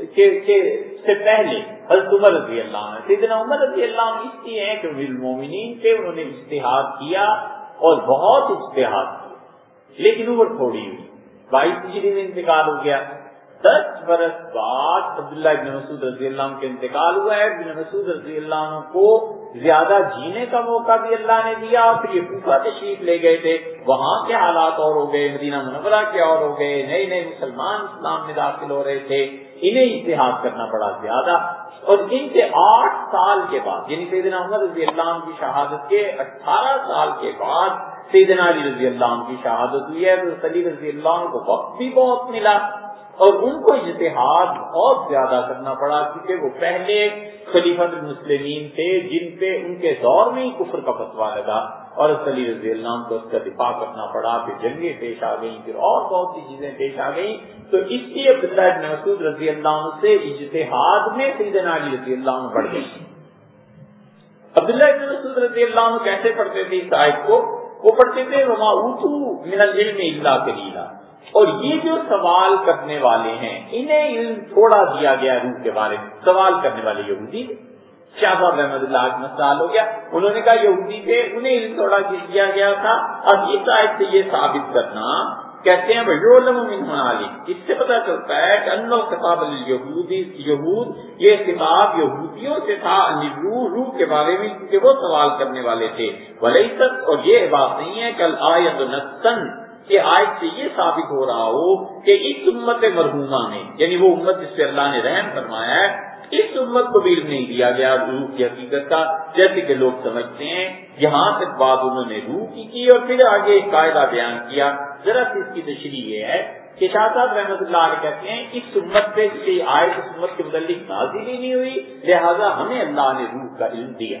سے پہلے حضرت عمر رضی اللہ عنہ، سیدنا عمر رضی اللہ عنہ اس لیے ہیں کہ امیر المومنین تھے، انہوں نے اجتہاد کیا اور بہت اجتہاد کیا، لیکن عمر تھوڑی ہوئی، 22 ہجری میں انتقال ہو گیا۔ 10 برس بعد عبداللہ ابن مسعود رضی اللہ عنہ کے انتقال ہوا ہے۔ ابن مسعود رضی اللہ عنہ کو زیادہ جینے کا موقع بھی اللہ نے دیا، اور پھر یہ کوفہ تشریف لے گئے تھے، وہاں کے حالات اور ہو گئے، مدینہ منورہ کے اور ہو گئے، نئے نئے مسلمان اسلام میں داخل ہو رہے تھے، انہیں اجتہاد کرنا پڑا زیادہ، اور ان کے 8 سال کے بعد یعنی سیدنا عمر رضی اللہ عنہ کی شہادت کے 18 سال کے بعد سیدنا علی رضی اللہ عنہ کی شہادت ہوئی ہے، تو علی رضی اللہ عنہ کو وقت بھی بہت ملا، اور ان کو اجتہاد بہت زیادہ کرنا پڑا، کیونکہ وہ پہلے خلیفۃ المسلمین تھے جن پہ ان کے دور میں ہی کفر کا فتویٰ لگا، اور علی رضی اللہ عنہ کو اس کا دفاع کرنا پڑا، پھر جنگیں پیش آ گئیں، پھر اور بہت سی چیزیں پیش آ گئیں، تو اس لیے عبداللہ ابن مسعود رضی اللہ عنہ سے اجتہاد میں سیدنا علی رضی اللہ عنہ بڑھ گئے۔ عبداللہ ابن مسعود رضی اللہ عنہ کیسے پڑھتے تھے اس آیت کو؟ وہ پڑھتے تھے وَمَا أُوتُوا مِنَ الْعِلْمِ إِلَّا قَلِيلًا، اور یہ جو سوال کرنے والے ہیں انہیں علم تھوڑا دیا گیا روح کے بارے میں۔ سوال کرنے والے یہودی شاہ صاحب رحمۃ اللہ علیہ مسئلہ ہو گیا، انہوں نے کہا یہودی تھے، انہیں علم تھوڑا دیا گیا تھا۔ اب اس آیت سے یہ ثابت کرنا کہتے ہیں وَيُعْلَمُ مِنْ هُنَالِكَ، اس سے پتہ چلتا ہے کہ أَنَّ الْخِطَابَ لِلْيَهُودِ، یہود یہ خطاب یہودیوں سے تھا، روح کے بارے میں، کیونکہ وہ سوال کرنے والے تھے۔ وَلَيْسَتْ، اور یہ بات نہیں ہے کہ الْآيَةُ نَصًّا، کہ آیت سے یہ ثابت ہو رہا ہو کہ اس امت مرحومہ میں، یعنی وہ امت جس پہ اللہ نے رحم فرمایا ہے، اس امت کو بھی علم نہیں دیا گیا روح کی حقیقت کا، جیسے کہ لوگ سمجھتے ہیں۔ یہاں تک بات انہوں نے روح کی اور پھر آگے ایک قاعدہ بیان کیا۔ ذرا سی اس کی تشریح یہ ہے کہ شاہ صاحب رحمۃ اللہ علیہ کہتے ہیں اس امت پہ کوئی آیت اس امت کے متعلق نازل ہی نہیں ہوئی، لہذا ہمیں اللہ نے روح کا علم دیا۔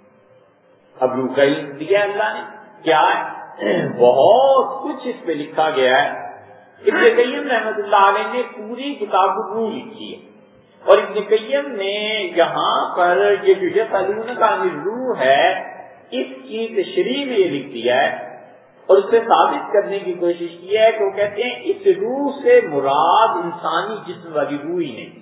اب روح کا علم دیا اللہ نے کیا ہے؟ بہت کچھ اس پہ لکھا گیا ہے۔ ابن قیم رحمۃ اللہ علیہ نے پوری کتاب روح لکھی ہے، اور ابن قیم نے یہاں پر یہ جو یسألونک عن الروح ہے اس کی تشریح میں یہ لکھ دیا ہے اور اس سے ثابت کرنے کی کوشش کی ہے کہ وہ کہتے ہیں اس روح سے مراد انسانی جسم والی روح ہی نہیں۔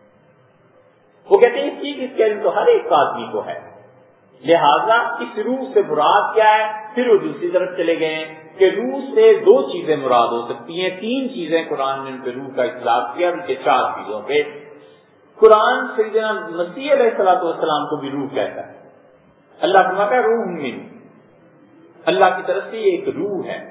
وہ کہتے ہیں اس کا علم تو ہر ایک آدمی کو ہے، لہذا اس روح سے مراد کیا ہے؟ پھر وہ دوسری طرف چلے گئے ہیں کہ روح سے دو چیزیں مراد ہو سکتی ہیں، تین چیزیں قرآن نے ان پہ روح کا اطلاق کیا، ان کے چار چیزوں پہ۔ قرآن سیدنا مسیح علیہ الصلوۃ والسلام کو بھی روح کہتا ہے۔ اللہ فرماتا ہے روح من، اللہ کی طرف سے یہ ایک روح ہے۔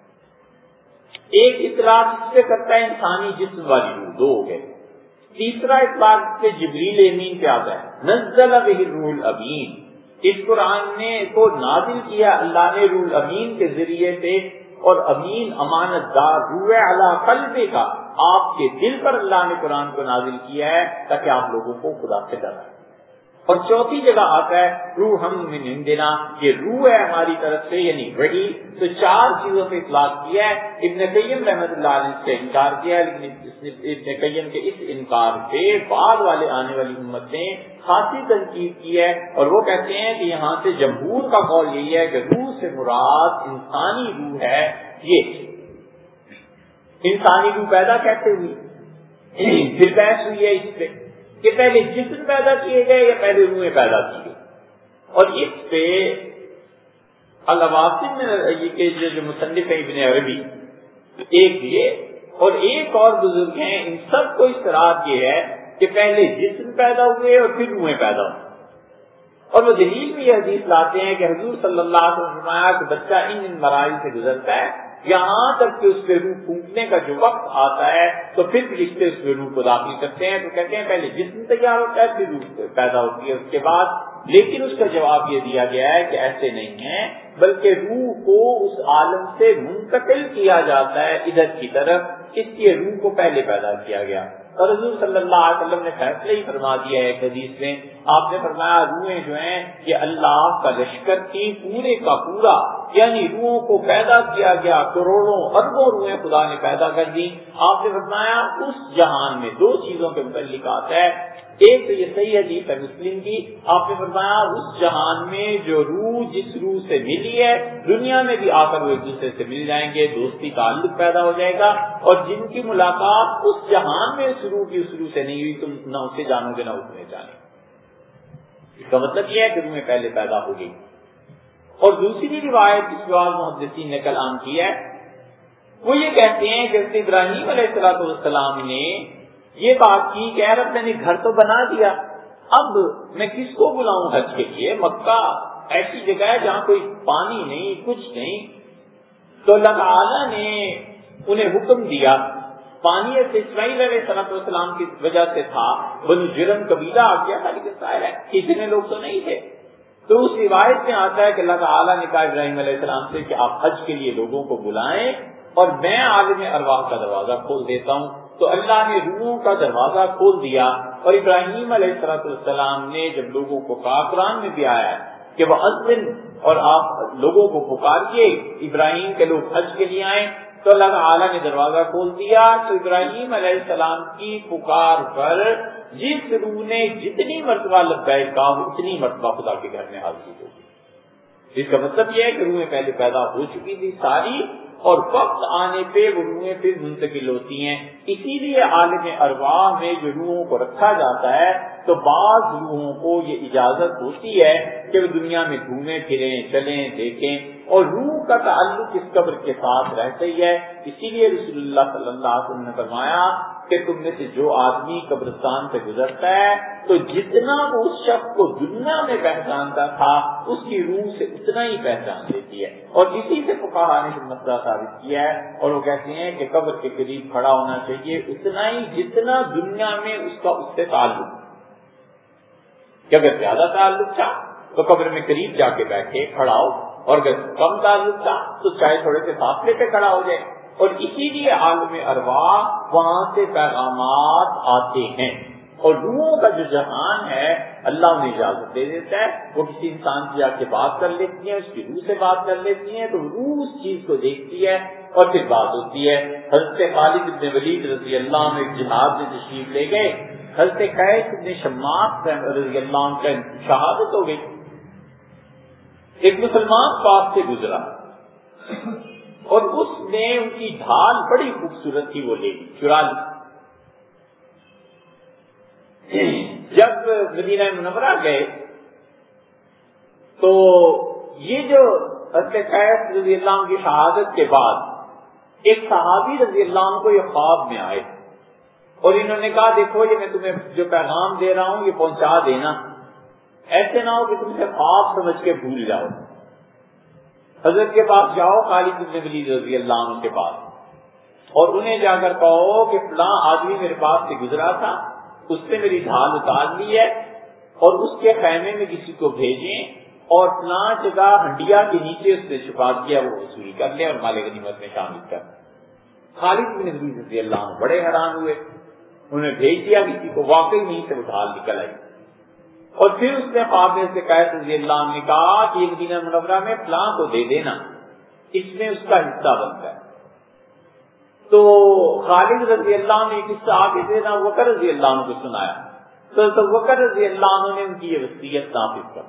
ایک اطلاق اس پہ کرتا ہے انسانی جسم والی روح، دو ہو گئے۔ تیسرا اطلاق پہ جبریل امین پہ آتا ہے، نزل بہ الروح الامین، اس قرآن نے کو نازل کیا اللہ نے روح الامین کے ذریعے سے، اور امین امانت دار روح علی قلبے کا، آپ کے دل پر اللہ نے قرآن کو نازل کیا ہے تاکہ آپ لوگوں کو خدا سے ڈرائیں۔ اور چوتھی جگہ آتا ہے روح من عندنا، یہ روح ہے ہماری طرف سے، یعنی وحی۔ تو چار چیزوں پہ اطلاق کیا ہے۔ ابن قیم رحمۃ اللہ علیہ نے انکار کیا ہے، لیکن ابن قیم کے اس انکار پہ بعد والے آنے والی امت نے خاصی تنقید کی ہے، اور وہ کہتے ہیں کہ یہاں سے جمہور کا قول یہی ہے کہ روح سے مراد انسانی روح ہے۔ یہ انسانی روح پیدا کیسے ہوئی؟ پھر بحث ہوئی ہے اس پہ کہ پہلے جسم پیدا کیے گئے یا پہلے روحیں پیدا کی گئی، اور اس پہ الواسم میں جو مصنف ہے ابن عربی ایک یہ اور ایک اور بزرگ ہیں، ان سب کو اشتراک یہ ہے کہ پہلے جسم پیدا ہوئے اور پھر روحیں پیدا ہوئے، اور وہ دلیل میں یہ حدیث لاتے ہیں کہ حضور صلی اللہ علیہ وسلم فرمایا کہ بچہ ان مراحل سے گزرتا ہے یہاں تک کہ اس پہ روح پھونکنے کا جو وقت آتا ہے تو پھر فرشتے اس پہ روح کو داخل کرتے ہیں، تو کہتے ہیں پہلے جسم تیار ہوتا ہے پھر روح پیدا ہوتی ہے اس کے بعد۔ لیکن اس کا جواب یہ دیا گیا ہے کہ ایسے نہیں ہے، بلکہ روح کو اس عالم سے منتقل کیا جاتا ہے ادھر کی طرف، اس لیے روح کو پہلے پیدا کیا گیا۔ اور حضور صلی اللہ علیہ وسلم نے فیصلہ ہی فرما دیا ہے ایک حدیث میں، آپ نے فرمایا روحیں جو ہیں یہ اللہ کا لشکر کی پورے کا پورا، یعنی روحوں کو پیدا کیا گیا، کروڑوں اربوں روحیں خدا نے پیدا کر دی۔ آپ نے فرمایا اس جہان میں دو چیزوں کے متعلق آتا ہے، ایک تو یہ صحیح حدیث ہے مسلم کی، آپ نے فرمایا اس جہان میں جو روح جس روح سے ملی ہے دنیا میں بھی آ کر وہ ایک دوسرے سے مل جائیں گے، دوستی تعلق پیدا ہو جائے گا، اور جن کی ملاقات اس جہان میں اس روح سے نہیں ہوئی تم نہ اسے جانو گے نہ اسے جانے۔ اس کا مطلب یہ ہے کہ روحیں پہلے پیدا ہو گئی۔ اور دوسری روایت جس بعض محدثین نے کلام کی ہے وہ یہ کہتے ہیں کہ ابراہیم علیہ السلام نے یہ بات کی کہ اے رب میں نے گھر تو بنا دیا، اب میں کس کو بلاؤں حج کے لیے؟ مکہ ایسی جگہ ہے جہاں کوئی پانی نہیں کچھ نہیں۔ تو اللہ تعالیٰ نے انہیں حکم دیا، پانی اسماعیل علیہ السلام کی وجہ سے تھا، بنو جرم قبیلہ آ گیا تھا، لیکن ظاہر ہے کہ اتنے لوگ تو نہیں تھے۔ تو اس روایت میں آتا ہے کہ اللہ تعالیٰ نے کہا ابراہیم علیہ السلام سے کہ آپ حج کے لیے لوگوں کو بلائیں اور میں عالم ارواح کا دروازہ کھول دیتا ہوں۔ تو اللہ نے روحوں کا دروازہ کھول دیا، اور ابراہیم علیہ السلام نے جب لوگوں کو کہا، قرآن میں بھی آیا ہے کہ وہ اذن اور آپ لوگوں کو پکاریے، ابراہیم کے لوگ حج کے لیے آئیں، تو اللہ تعالیٰ نے دروازہ کھول دیا۔ تو ابراہیم علیہ السلام کی پکار پر جس روح نے جتنی مرتبہ لبیک کہا اتنی مرتبہ خدا کے گھر میں حاضر ہوگی۔ اس کا مطلب یہ ہے کہ روحیں پہلے پیدا ہو چکی تھی ساری، اور وقت آنے پہ وہ روحیں پھر منتقل ہوتی ہیں۔ اسی لیے عالم ارواح میں جو روحوں کو رکھا جاتا ہے تو بعض روحوں کو یہ اجازت ہوتی ہے کہ وہ دنیا میں گھومیں پھریں، چلیں، دیکھیں، اور روح کا تعلق اس قبر کے ساتھ رہتا ہی ہے۔ اسی لیے رسول اللہ صلی اللہ علیہ وسلم نے فرمایا کہ تم میں سے جو آدمی قبرستان سے گزرتا ہے تو جتنا وہ اس شخص کو دنیا میں پہچانتا تھا اس کی روح سے اتنا ہی پہچان دیتی ہے، اور اسی سے فقہاء نے مسئلہ ثابت کیا ہے، اور وہ کہتے ہیں کہ قبر کے قریب کھڑا ہونا چاہیے اتنا ہی جتنا دنیا میں اس کا اس سے تعلق۔ کہ اگر زیادہ تعلق تھا تو قبر میں قریب جا کے بیٹھے کھڑا ہو، اور اگر کم تعلق تھا تو چاہے تھوڑے سے فاصلے پہ کھڑا ہو جائے. اور اسی لیے عالم ارواح وہاں سے پیغامات آتے ہیں. اور روحوں کا جو جہان ہے اللہ انہیں اجازت دے دیتا ہے، وہ کسی انسان کی جا کے بات کر لیتی ہیں، اس کی روح سے بات کر لیتی ہیں، تو روح اس چیز کو دیکھتی ہے اور پھر بات ہوتی ہے. حضرت خالد بن ولید رضی اللہ عنہ ایک جہاد میں تشریف لے گئے، حضرت قیس بن شماس رضی اللہ عنہ کا شہادت ہو گئی. ایک مسلمان پاس سے گزرا اور اس نے ان کی ڈھال بڑی خوبصورت تھی، وہ لے لی، چرا لی. جب مدینہ منورہ گئے تو یہ جو حضرت قیس رضی اللہ عنہ کی شہادت کے بعد ایک صحابی رضی اللہ عنہ کو یہ خواب میں آئے اور انہوں نے کہا دیکھو یہ میں تمہیں جو پیغام دے رہا ہوں یہ پہنچا دینا، ایسے نہ ہو کہ تم سے خواب سمجھ کے بھول جاؤ. حضرت کے پاس جاؤ، خالد بن ولید رضی اللہ عنہ کے پاس، اور انہیں جا کر کہو کہ فلاں آدمی میرے پاس سے گزرا تھا، اس سے میری ڈھال اتار لی ہے اور اس کے خیمے میں کسی کو بھیجیں اور فلاں جگہ ہنڈیا کے نیچے اس نے چھپا دیا، وہ وصول کر لے اور مال غنیمت میں شامل کر. خالد بن ولید رضی اللہ عنہ بڑے حیران ہوئے، انہوں نے بھیج دیا کسی کو، واقعی نہیں سے وہ ڈھال نکل آئی. اور پھر اس نے خواب میں سے قیس رضی اللہ عنہ نے کہا کہ یہ مدینہ منورہ میں فلاں کو دے دینا، اس میں اس کا حصہ بنتا ہے. تو خالد رضی اللہ عنہ نے ایک حصہ آگے دینا وکر رضی اللہ عنہ کو سنایا، تو وکر رضی اللہ عنہ نے ان کی یہ وصیت نافذ کر.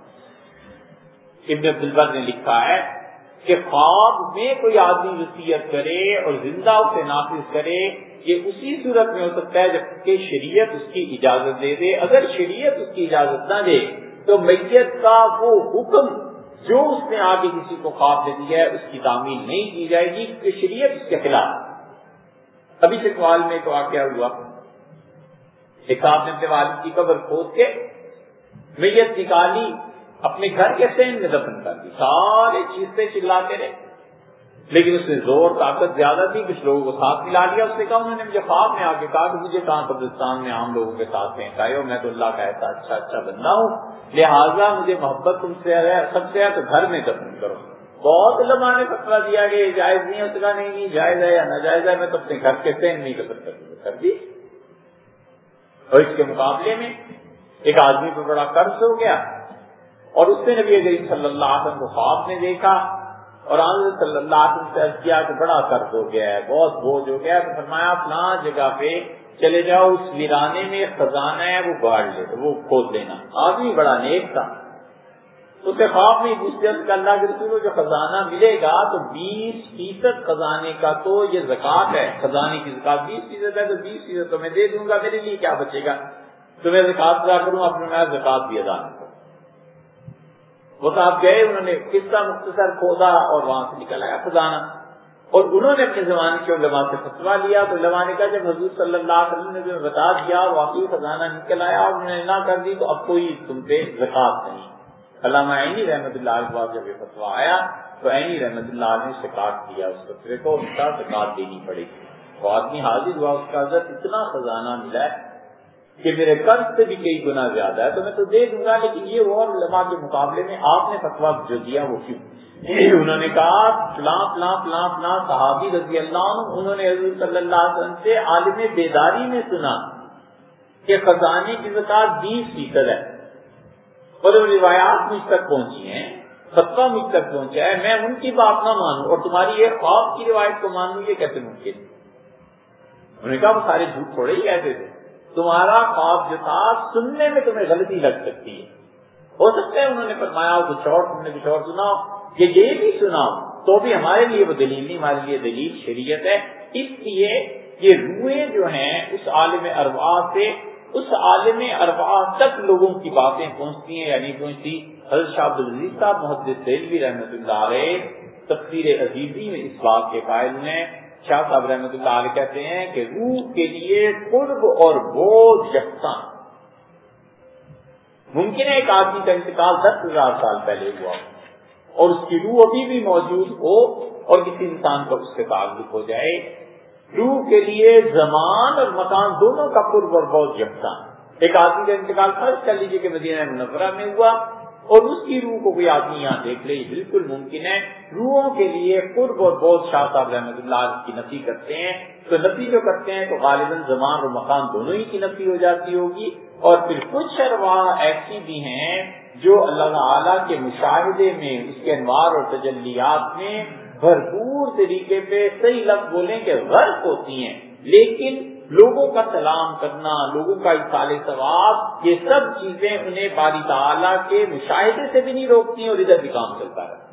ابن عبد البر نے لکھا ہے کہ خواب میں کوئی آدمی وصیت کرے اور زندہ اسے نافذ کرے، یہ اسی صورت میں ہو سکتا ہے جب کہ شریعت اس کی اجازت دے دے. اگر شریعت اس کی اجازت نہ دے تو میت کا وہ حکم جو اس نے آگے کسی کو خواب دے دیا ہے اس کی تعمیل نہیں کی جائے گی، کہ شریعت اس کے خلاف. ابھی سے سوال میں ایک واقعہ ہوا، ایک صاحب نے اپنے والد کی قبر کھود کے میت نکالی، اپنے گھر کے سین میں دفن کر دی، سارے چیزیں چلاتے رہے، لیکن اس میں زور طاقت زیادہ تھی، کچھ لوگوں کو ساتھ ملا لیا. اس نے کہا، انہوں نے مجھے خواب میں آ کے کہا کہ مجھے کہاں قبرستان میں عام لوگوں کے ساتھ پھینکائے ہو، میں تو اللہ کا ایسا اچھا بندہ ہوں، لہٰذا مجھے محبت تم سے ہے، سب سے ہے تو گھر میں دفن کرو. بہت علماء نے فتویٰ دیا کہ جائز نہیں ہے، اس کا نہیں جائز ہے یا ناجائز ہے، میں تو اپنے گھر کے سین میں دفن کر دی. اور اس کے مقابلے میں ایک آدمی پہ بڑا قرض ہو گیا اور اس نے نبی کریم صلی اللہ علیہ وسلم کو خواب میں دیکھا اور حضرت صلی اللہ علیہ وسلم سے عرض کیا کہ بڑا قرض ہو گیا ہے، بہت بوجھ ہو گیا ہے. تو فرمایا فلاں جگہ پہ چلے جاؤ، اس ویرانے میں ایک خزانہ ہے، وہ گاڑ لے، وہ کھود لینا. آدمی بڑا نیک تھا، اسے خواب میں پوچھتے کہ اللہ کے رسول کو جو خزانہ ملے گا تو 20% خزانے کا تو یہ زکات ہے، خزانے کی زکات 20% ہے، تو 20% تو میں دے دوں گا، میرے لیے کیا بچے گا؟ تو میں زکات ادا کروں، اپنے میں زکات بھی ادا کروں. وہ صاحب گئے، انہوں نے قصہ مختصر کھودا اور وہاں سے نکل آیا خزانہ. اور انہوں نے اپنے زمانے کے علماء سے فتویٰ لیا، تو علماء نے کہا جب حضور صلی اللہ علیہ وسلم نے جو بتا دیا واقعی خزانہ نکل آیا اور انہوں نے نہ کر دی تو اب کوئی تم پہ زکات نہیں. علامہ عینی رحمۃ اللہ علیہ کے بعد جب یہ فتویٰ آیا تو عینی رحمۃ اللہ علیہ نے سے کاٹ دیا اس فتوے کو، اس کا زکات دینی پڑے گی. وہ آدمی حاضر ہوا، اس کا حضرت اتنا خزانہ ملا ہے کہ میرے قرض سے بھی کئی گنا زیادہ ہے، تو میں تو دے دوں گا، لیکن یہ اور علماء کے مقابلے میں آپ نے فتویٰ جو دیا وہ کیوں؟ انہوں نے کہا فلاں فلاں فلاں فلاں صحابی رضی اللہ عنہ انہوں نے حضور صلی اللہ علیہ وسلم سے عالم بیداری میں سنا کہ خزانے کی زکات 20% ہے، اور روایات مجھ تک پہنچی ہیں، فتویٰ مجھ تک پہنچا ہے، میں ان کی بات نہ مانوں اور تمہاری ایک خواب کی روایت کو مانوں، یہ کیسے ممکن؟ انہوں نے کہا وہ سارے جھوٹ تھوڑے ہی کہتے تھے، تمہارا خواب جو تھا سننے میں تمہیں غلطی لگ سکتی ہے، ہو سکتا ہے انہوں نے فرمایا کچھ اور، تم نے کچھ اور سنا، یہ بھی سنا تو بھی ہمارے لیے وہ دلیل نہیں، ہمارے لیے دلیل شریعت ہے. اس لیے یہ روحیں جو ہیں اس عالم ارواح سے اس عالم ارواح تک لوگوں کی باتیں پہنچتی ہیں یا نہیں پہنچتی. حضرت شاہ عبدالعزیز صاحب محدث دہلوی رحمۃ اللہ علیہ تفسیر عزیزی میں اس بات کے قائل ہیں. شاہ صاحب رحمۃ اللہ علیہ کہتے ہیں کہ روح کے لیے قرب اور بوجھ یکساں. ممکن ہے ایک آدمی کا انتقال 10,000 سال پہلے ہوا اور اس کی روح ابھی بھی موجود ہو اور کسی انسان کا اس سے تعلق ہو جائے. روح کے لیے زمان اور مکان دونوں کا قرب اور بوجھ یکساں. ایک آدمی کا انتقال فرض کر لیجیے کہ مدینہ منورہ میں ہوا اور اس کی روح کو کوئی آدمی یہاں دیکھ لے، یہ بالکل ممکن ہے۔ روحوں کے لیے قرب اور بہت شاہ صاحب رحمۃ اللہ کی نفی کرتے ہیں، تو نفی جو کرتے ہیں تو غالباً زمان اور مکان دونوں ہی کی نفی ہو جاتی ہوگی۔ اور پھر کچھ ارواح ایسی بھی ہیں جو اللہ تعالیٰ کے مشاہدے میں، اس کے انوار اور تجلیات میں بھرپور طریقے پہ صحیح لفظ بولیں کہ غرق ہوتی ہیں، لیکن لوگوں کا سلام کرنا، لوگوں کا اصال ثواب، یہ سب چیزیں انہیں باری تعالیٰ کے مشاہدے سے بھی نہیں روکتی اور ادھر بھی کام چلتا ہے۔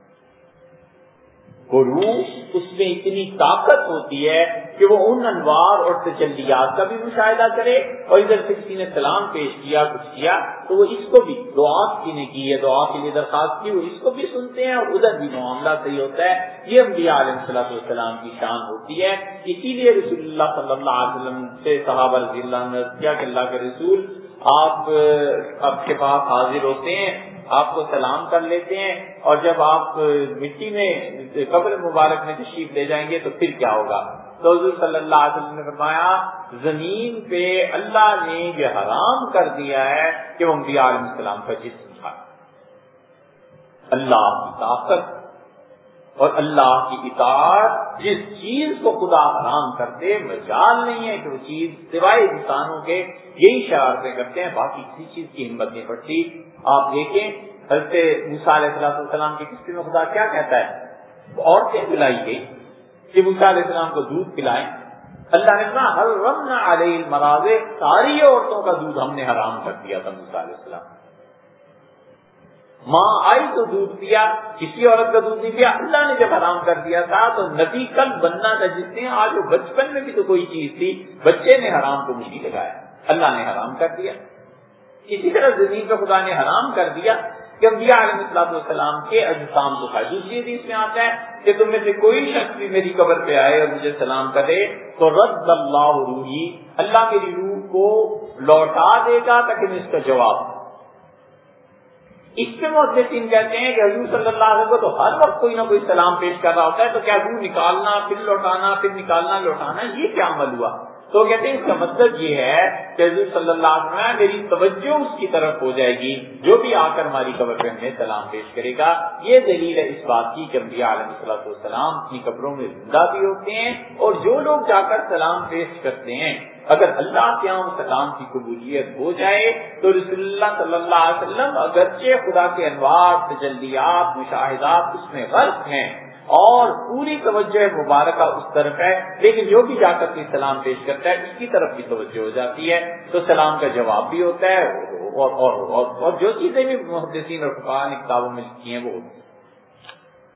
وہ روح اس میں اتنی طاقت ہوتی ہے کہ وہ ان انوار اور تجلیات کا بھی مشاہدہ کرے، اور ادھر سے کسی نے سلام پیش کیا، کچھ کیا تو وہ اس کو بھی دعا کسی نے کی ہے، دعا کے لیے درخواست کی، وہ اس کو بھی سنتے ہیں اور ادھر بھی معاملہ صحیح ہوتا ہے۔ یہ انبیاء علیہ السلام کی شان ہوتی ہے۔ اسی لیے رسول اللہ صلی اللہ علیہ وسلم سے صحابہ رضی اللہ عنہ نے کیا کہ اللہ کے رسول آپ کے پاس حاضر ہوتے ہیں، آپ کو سلام کر لیتے ہیں، اور جب آپ مٹی میں قبر مبارک میں تشریف لے جائیں گے تو پھر کیا ہوگا؟ تو حضور صلی اللہ علیہ وسلم نے فرمایا زمین پہ اللہ نے یہ حرام کر دیا ہے کہ وہ انبیاء علیہ السلام کا جسم کھائے۔ اللہ کی طاقت اور اللہ کی اطاعت، جس چیز کو خدا حرام کر دے مجال نہیں ہے کہ وہ چیز سوائے انسانوں کے یہی شرارتیں کرتے ہیں، باقی کسی چیز کی ہمت نہیں پڑتی۔ آپ دیکھیں حضرت موسیٰ علیہ السلام کی قصے میں خدا کیا کہتا ہے؟ عورتیں بلائی گئی کہ موسیٰ علیہ السلام کو دودھ پلائیں، اللہ نے کہا حرمنا علیہ المراضع، ساری عورتوں کا دودھ ہم نے حرام کر دیا تھا موسیٰ علیہ السلام۔ ماں آئی تو دودھ پیا، کسی عورت کا دودھ نہیں پیا، اللہ نے جب حرام کر دیا تھا تو نبی کل بننا تھا جس نے، آج وہ بچپن میں بھی تو کوئی چیز تھی، بچے نے حرام کو نہیں لگایا، اللہ نے حرام کر دیا۔ اسی طرح زمین کو خدا نے حرام کر دیا کہ انبیاء علیہ السلام کے اجسام کو کھائے۔ دوسری حدیث میں آتا ہے کہ تم میں سے کوئی شخص بھی میری قبر پہ آئے اور مجھے سلام کرے تو رد اللہ روحی، اللہ میری روح کو لوٹا دے گا تاکہ میں اس کا جواب دوں۔ اس پہ محدثین کہتے ہیں کہ حضور صلی اللہ علیہ وسلم کو تو ہر وقت کوئی نہ کوئی سلام پیش کر رہا ہوتا ہے، تو کیا روح نکالنا پھر لوٹانا پھر نکالنا لوٹانا یہ کیا عمل ہوا؟ تو کہتے ہیں اس کا مطلب یہ ہے کہ حضور صلی اللہ علیہ وسلم میری توجہ اس کی طرف ہو جائے گی جو بھی آ کر ہماری قبر پہ ہمیں سلام پیش کرے گا۔ یہ دلیل ہے اس بات کی کہ انبیاء علیہ السلام اپنی قبروں میں زندہ بھی ہوتے ہیں، اور جو لوگ جا کر سلام پیش کرتے ہیں اگر اللہ کے یہاں سلام کی قبولیت ہو جائے تو رسول اللہ صلی اللہ علیہ وسلم اگرچہ خدا کے انوار تجلیات مشاہدات اس میں غرق ہیں اور پوری توجہ مبارکہ اس طرف ہے، لیکن جو بھی جا کر کے سلام پیش کرتا ہے اس کی طرف بھی توجہ ہو جاتی ہے، تو سلام کا جواب بھی ہوتا ہے اور جو چیزیں بھی محدثین اور فقہاء نے کتابوں میں لکھی ہیں وہ